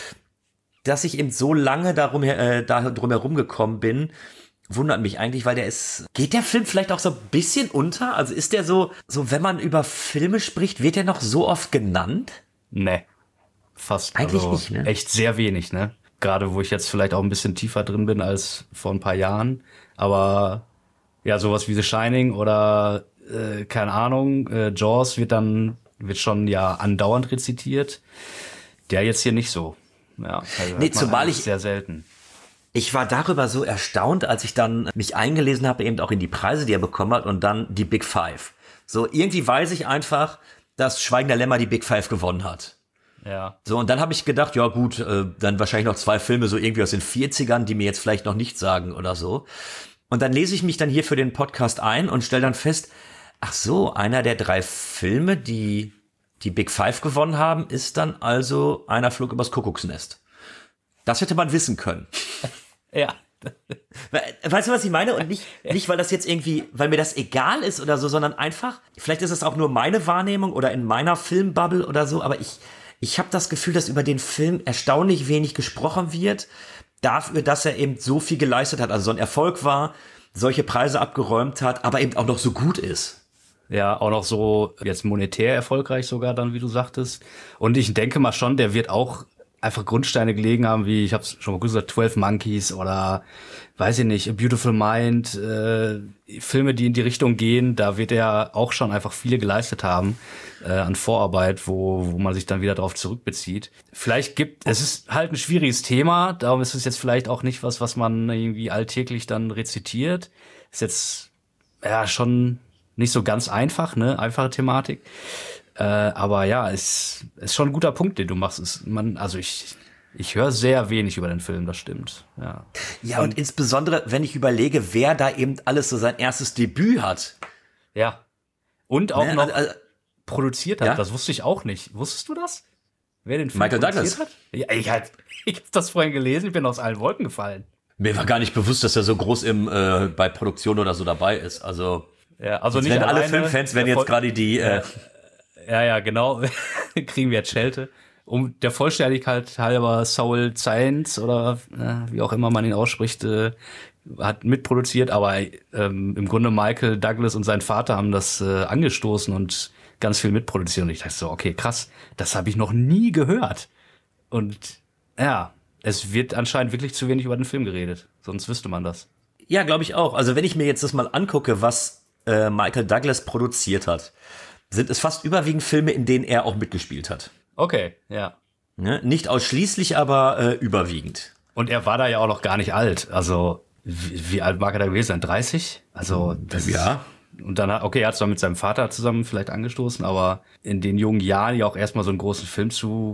dass ich eben so lange drum herum gekommen bin, wundert mich eigentlich, weil geht der Film vielleicht auch so ein bisschen unter? Also ist der so wenn man über Filme spricht, wird der noch so oft genannt? Nee, fast. Eigentlich also nicht, ne? Echt sehr wenig, ne? Gerade wo ich jetzt vielleicht auch ein bisschen tiefer drin bin als vor ein paar Jahren. Aber ja, sowas wie The Shining oder keine Ahnung, Jaws wird schon ja andauernd rezitiert. Der jetzt hier nicht so. Ja, also zumal sehr selten. Ich war darüber so erstaunt, als ich dann mich eingelesen habe, eben auch in die Preise, die er bekommen hat und dann die Big Five. So, irgendwie weiß ich einfach, dass Schweigen der Lämmer die Big Five gewonnen hat. Ja. So, und dann habe ich gedacht, ja gut, dann wahrscheinlich noch 2 Filme, so irgendwie aus den 40ern, die mir jetzt vielleicht noch nichts sagen oder so. Und dann lese ich mich dann hier für den Podcast ein und stelle dann fest, ach so, einer der 3 Filme, die Big Five gewonnen haben, ist dann also Einer flog übers Kuckucksnest. Das hätte man wissen können. Ja. Weißt du, was ich meine? Und nicht, weil das jetzt irgendwie, weil mir das egal ist oder so, sondern einfach, vielleicht ist es auch nur meine Wahrnehmung oder in meiner Filmbubble oder so, aber ich habe das Gefühl, dass über den Film erstaunlich wenig gesprochen wird, dafür, dass er eben so viel geleistet hat, also so ein Erfolg war, solche Preise abgeräumt hat, aber eben auch noch so gut ist. Ja, auch noch so jetzt monetär erfolgreich sogar dann, wie du sagtest. Und ich denke mal schon, der wird auch einfach Grundsteine gelegen haben, wie, ich habe es schon mal gesagt, 12 Monkeys oder, weiß ich nicht, A Beautiful Mind, Filme, die in die Richtung gehen, da wird er auch schon einfach viele geleistet haben an Vorarbeit, wo man sich dann wieder drauf zurückbezieht. Es ist halt ein schwieriges Thema, darum ist es jetzt vielleicht auch nicht was man irgendwie alltäglich dann rezitiert. Ist jetzt ja schon nicht so ganz einfach, ne, einfache Thematik. Aber ja, ist schon ein guter Punkt, den du machst. Ich höre sehr wenig über den Film, das stimmt. Ja, und insbesondere, wenn ich überlege, wer da eben alles so sein erstes Debüt hat. Ja. Und auch noch produziert hat, ja? Das wusste ich auch nicht. Wusstest du das? Wer den Film Michael produziert Douglas hat? Ja, ich habe das vorhin gelesen, ich bin aus allen Wolken gefallen. Mir war gar nicht bewusst, dass er so groß bei Produktion oder so dabei ist. Also, ja, also nicht wenn alle Filmfans, wenn jetzt gerade die Ja, genau. Kriegen wir jetzt Schelte. Um der Vollständigkeit halber, Saul Zaentz oder wie auch immer man ihn ausspricht, hat mitproduziert, aber im Grunde Michael Douglas und sein Vater haben das angestoßen und ganz viel mitproduziert. Und ich dachte so, okay, krass, das habe ich noch nie gehört. Und ja, es wird anscheinend wirklich zu wenig über den Film geredet. Sonst wüsste man das. Ja, glaube ich auch. Also wenn ich mir jetzt das mal angucke, was Michael Douglas produziert hat, sind es fast überwiegend Filme, in denen er auch mitgespielt hat. Okay, ja. Ne? Nicht ausschließlich, aber überwiegend. Und er war da ja auch noch gar nicht alt. Also wie alt mag er da gewesen sein? 30? Also das ja. Und dann, okay, er hat zwar mit seinem Vater zusammen vielleicht angestoßen, aber in den jungen Jahren ja auch erstmal so einen großen Film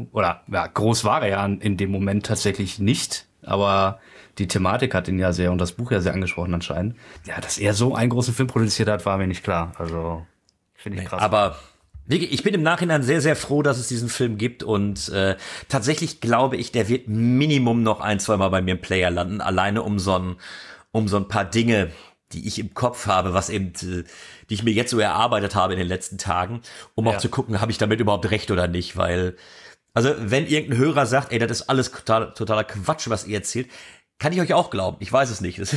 groß war er ja in dem Moment tatsächlich nicht, aber die Thematik hat ihn ja sehr und das Buch ja sehr angesprochen anscheinend. Ja, dass er so einen großen Film produziert hat, war mir nicht klar. Also finde ich krass. Aber ich bin im Nachhinein sehr, sehr froh, dass es diesen Film gibt und tatsächlich glaube ich, der wird Minimum noch 1-2 Mal bei mir im Player landen, alleine um so ein paar Dinge, die ich im Kopf habe, was eben, die ich mir jetzt so erarbeitet habe in den letzten Tagen, um auch zu gucken, habe ich damit überhaupt recht oder nicht, weil, also wenn irgendein Hörer sagt, ey, das ist alles totaler Quatsch, was ihr erzählt, kann ich euch auch glauben. Ich weiß es nicht. Das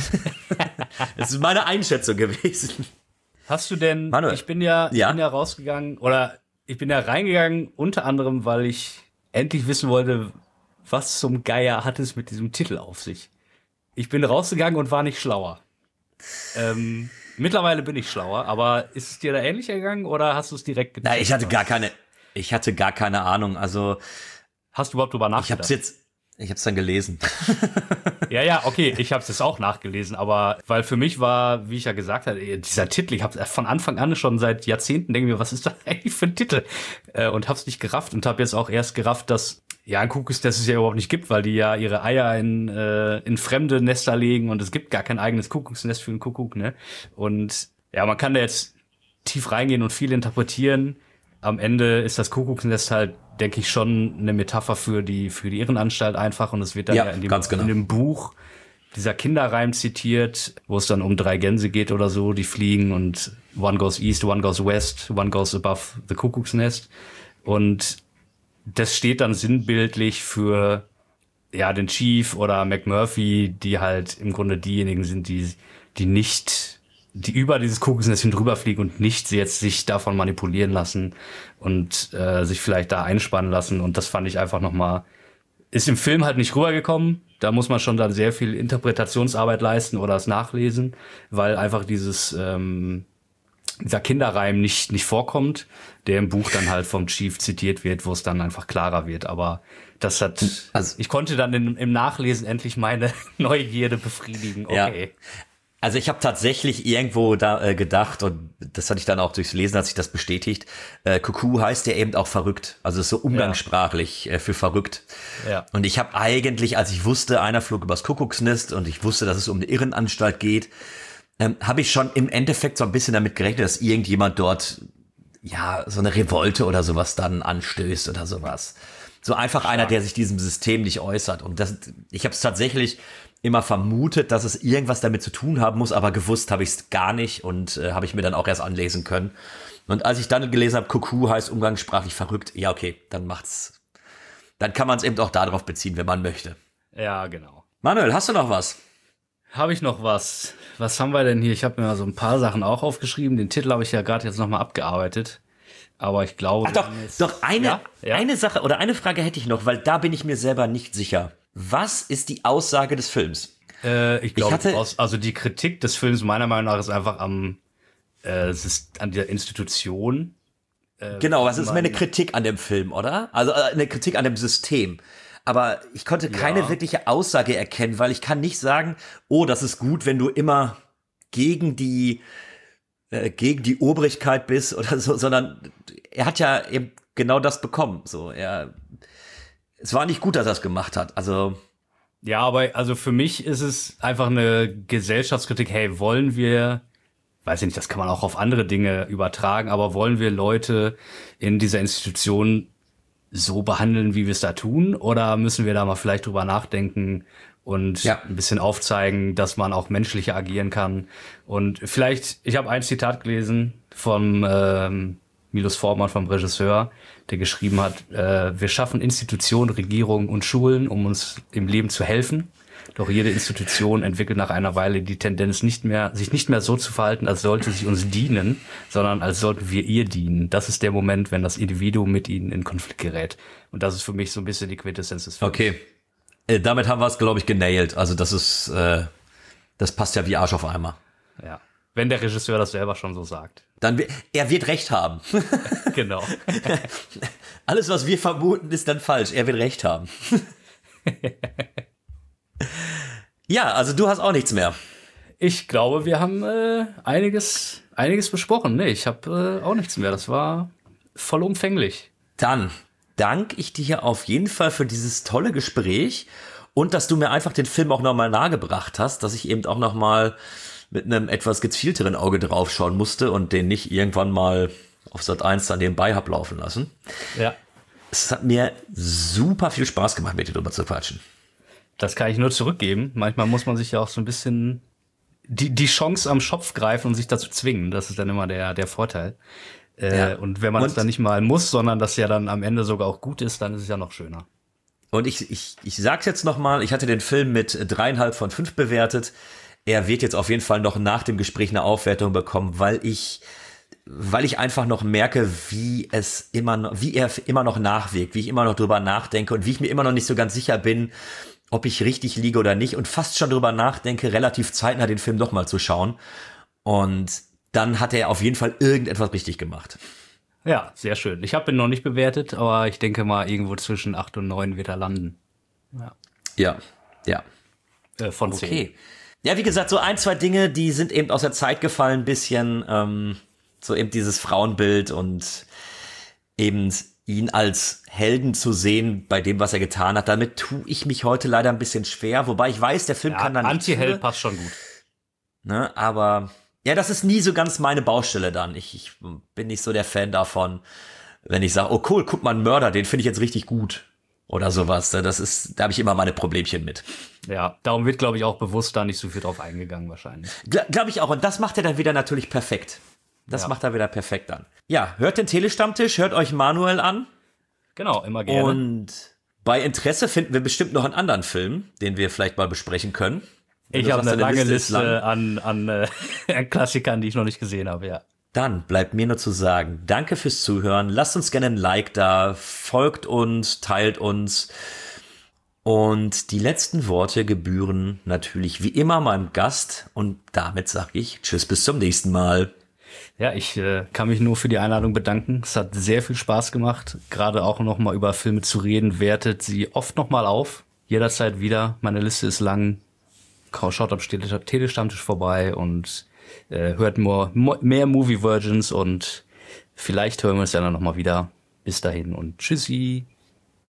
ist meine Einschätzung gewesen. Hast du denn, Manuel, ich bin ja rausgegangen, oder ich bin ja reingegangen, unter anderem, weil ich endlich wissen wollte, was zum Geier hat es mit diesem Titel auf sich. Ich bin rausgegangen und war nicht schlauer. Mittlerweile bin ich schlauer, aber ist es dir da ähnlich ergangen oder hast du es direkt gecheckt? Nein, ich hatte gar keine Ahnung, also. Hast du überhaupt drüber nachgedacht? Ich hab's dann gelesen. Ja, okay, ich hab's jetzt auch nachgelesen, aber weil für mich war, wie ich ja gesagt habe, dieser Titel, ich hab's von Anfang an schon seit Jahrzehnten, denke mir, was ist das eigentlich für ein Titel? Und hab's nicht gerafft und hab jetzt auch erst gerafft, dass ja ein Kuckucksnest es ja überhaupt nicht gibt, weil die ja ihre Eier in fremde Nester legen und es gibt gar kein eigenes Kuckucksnest für einen Kuckuck, ne? Und ja, man kann da jetzt tief reingehen und viel interpretieren. Am Ende ist das Kuckucksnest halt, denke ich, schon eine Metapher für die Irrenanstalt einfach. Und es wird dann ja in dem Buch dieser Kinderreim zitiert, wo es dann um 3 Gänse geht oder so, die fliegen und one goes east, one goes west, one goes above the Kuckucksnest. Und das steht dann sinnbildlich für ja den Chief oder McMurphy, die halt im Grunde diejenigen sind, die über dieses Kuckucksnest drüber fliegen und nicht jetzt sich davon manipulieren lassen und sich vielleicht da einspannen lassen. Und das fand ich einfach nochmal, ist im Film halt nicht rübergekommen. Da muss man schon dann sehr viel Interpretationsarbeit leisten oder es nachlesen, weil einfach dieser Kinderreim nicht vorkommt, der im Buch dann halt vom Chief zitiert wird, wo es dann einfach klarer wird. Aber das hat, ich konnte dann im Nachlesen endlich meine Neugierde befriedigen. Okay. Ja. Also ich habe tatsächlich irgendwo da gedacht, und das hatte ich dann auch durchs Lesen, hat sich das bestätigt, Kuckuck heißt ja eben auch verrückt, also ist so umgangssprachlich für verrückt. Ja. Und ich habe eigentlich, als ich wusste, einer flog übers Kuckucksnest und ich wusste, dass es um eine Irrenanstalt geht, habe ich schon im Endeffekt so ein bisschen damit gerechnet, dass irgendjemand dort ja so eine Revolte oder sowas dann anstößt oder sowas. So einfach einer, der sich diesem System nicht äußert. Und ich habe es tatsächlich immer vermutet, dass es irgendwas damit zu tun haben muss, aber gewusst habe ich es gar nicht und habe ich mir dann auch erst anlesen können. Und als ich dann gelesen habe, Kuckuck heißt umgangssprachlich verrückt, ja okay, dann kann man es eben auch darauf beziehen, wenn man möchte. Ja, genau. Manuel, hast du noch was? Habe ich noch was? Was haben wir denn hier? Ich habe mir mal so ein paar Sachen auch aufgeschrieben. Den Titel habe ich ja gerade jetzt nochmal abgearbeitet. Aber ich glaube... Eine Sache oder eine Frage hätte ich noch, weil da bin ich mir selber nicht sicher. Was ist die Aussage des Films? Ich glaube, also die Kritik des Films meiner Meinung nach ist einfach an der Institution. Genau, was ist meine Kritik an dem Film, oder? Also eine Kritik an dem System. Aber ich konnte keine wirkliche Aussage erkennen, weil ich kann nicht sagen, oh, das ist gut, wenn du immer gegen die Obrigkeit bist oder so, sondern er hat ja eben genau das bekommen. So, es war nicht gut, dass er es gemacht hat. Also ja, aber also für mich ist es einfach eine Gesellschaftskritik. Hey, wollen wir, weiß ich nicht, das kann man auch auf andere Dinge übertragen, aber wollen wir Leute in dieser Institution so behandeln, wie wir es da tun? Oder müssen wir da mal vielleicht drüber nachdenken und ein bisschen aufzeigen, dass man auch menschlicher agieren kann? Und vielleicht, ich habe ein Zitat gelesen vom Milos Forman vom Regisseur, der geschrieben hat, wir schaffen Institutionen, Regierungen und Schulen, um uns im Leben zu helfen. Doch jede Institution entwickelt nach einer Weile die Tendenz, sich nicht mehr so zu verhalten, als sollte sie uns dienen, sondern als sollten wir ihr dienen. Das ist der Moment, wenn das Individuum mit ihnen in Konflikt gerät. Und das ist für mich so ein bisschen die Quintessenz des Films. Okay. Damit haben wir es, glaube ich, genailt. Also das ist, das passt ja wie Arsch auf Eimer. Ja. Wenn der Regisseur das selber schon so sagt. Dann, er wird recht haben. Genau. Alles, was wir vermuten, ist dann falsch. Er wird recht haben. Ja, also du hast auch nichts mehr. Ich glaube, wir haben einiges besprochen. Nee, ich habe auch nichts mehr. Das war vollumfänglich. Dann danke ich dir auf jeden Fall für dieses tolle Gespräch und dass du mir einfach den Film auch nochmal nahegebracht hast, dass ich eben auch nochmal mit einem etwas gezielteren Auge draufschauen musste und den nicht irgendwann mal auf Sat.1 dann nebenbei hab laufen lassen. Ja. Es hat mir super viel Spaß gemacht, mit dir drüber zu quatschen. Das kann ich nur zurückgeben. Manchmal muss man sich ja auch so ein bisschen die Chance am Schopf greifen und sich dazu zwingen. Das ist dann immer der Vorteil. Und wenn man es dann nicht mal muss, sondern das ja dann am Ende sogar auch gut ist, dann ist es ja noch schöner. Und ich sag's jetzt nochmal, ich hatte den Film mit 3,5 von 5 bewertet. Er wird jetzt auf jeden Fall noch nach dem Gespräch eine Aufwertung bekommen, weil ich einfach noch merke, wie er immer noch nachwirkt, wie ich immer noch drüber nachdenke und wie ich mir immer noch nicht so ganz sicher bin, ob ich richtig liege oder nicht und fast schon drüber nachdenke, relativ zeitnah den Film noch mal zu schauen. Und dann hat er auf jeden Fall irgendetwas richtig gemacht. Ja, sehr schön. Ich habe ihn noch nicht bewertet, aber ich denke mal, irgendwo zwischen 8 und 9 wird er landen. Ja. Von 10. Okay. Ja, wie gesagt, so 1, 2 Dinge, die sind eben aus der Zeit gefallen, ein bisschen so eben dieses Frauenbild und eben ihn als Helden zu sehen bei dem, was er getan hat. Damit tue ich mich heute leider ein bisschen schwer, wobei ich weiß, der Film kann dann nicht. Anti-Held passt schon gut. Ne, aber ja, das ist nie so ganz meine Baustelle dann. Ich bin nicht so der Fan davon, wenn ich sage, oh cool, guck mal, einen Mörder, den finde ich jetzt richtig gut. Oder sowas. Da habe ich immer meine Problemchen mit. Ja, darum wird, glaube ich, auch bewusst da nicht so viel drauf eingegangen wahrscheinlich. Glaube ich auch. Und das macht er dann wieder natürlich perfekt. Das macht er wieder perfekt an. Ja, hört den Telestammtisch, hört euch Manuel an. Genau, immer gerne. Und bei Interesse finden wir bestimmt noch einen anderen Film, den wir vielleicht mal besprechen können. Ich habe eine lange Liste an Klassikern, die ich noch nicht gesehen habe, ja. Dann bleibt mir nur zu sagen, danke fürs Zuhören. Lasst uns gerne ein Like da, folgt uns, teilt uns. Und die letzten Worte gebühren natürlich wie immer meinem Gast. Und damit sage ich Tschüss, bis zum nächsten Mal. Ja, ich kann mich nur für die Einladung bedanken. Es hat sehr viel Spaß gemacht. Gerade auch noch mal über Filme zu reden, wertet sie oft noch mal auf. Jederzeit wieder. Meine Liste ist lang. Schaut am Telestammtisch vorbei und hört mehr Movie Virgins und vielleicht hören wir uns ja dann noch mal wieder. Bis dahin und tschüssi.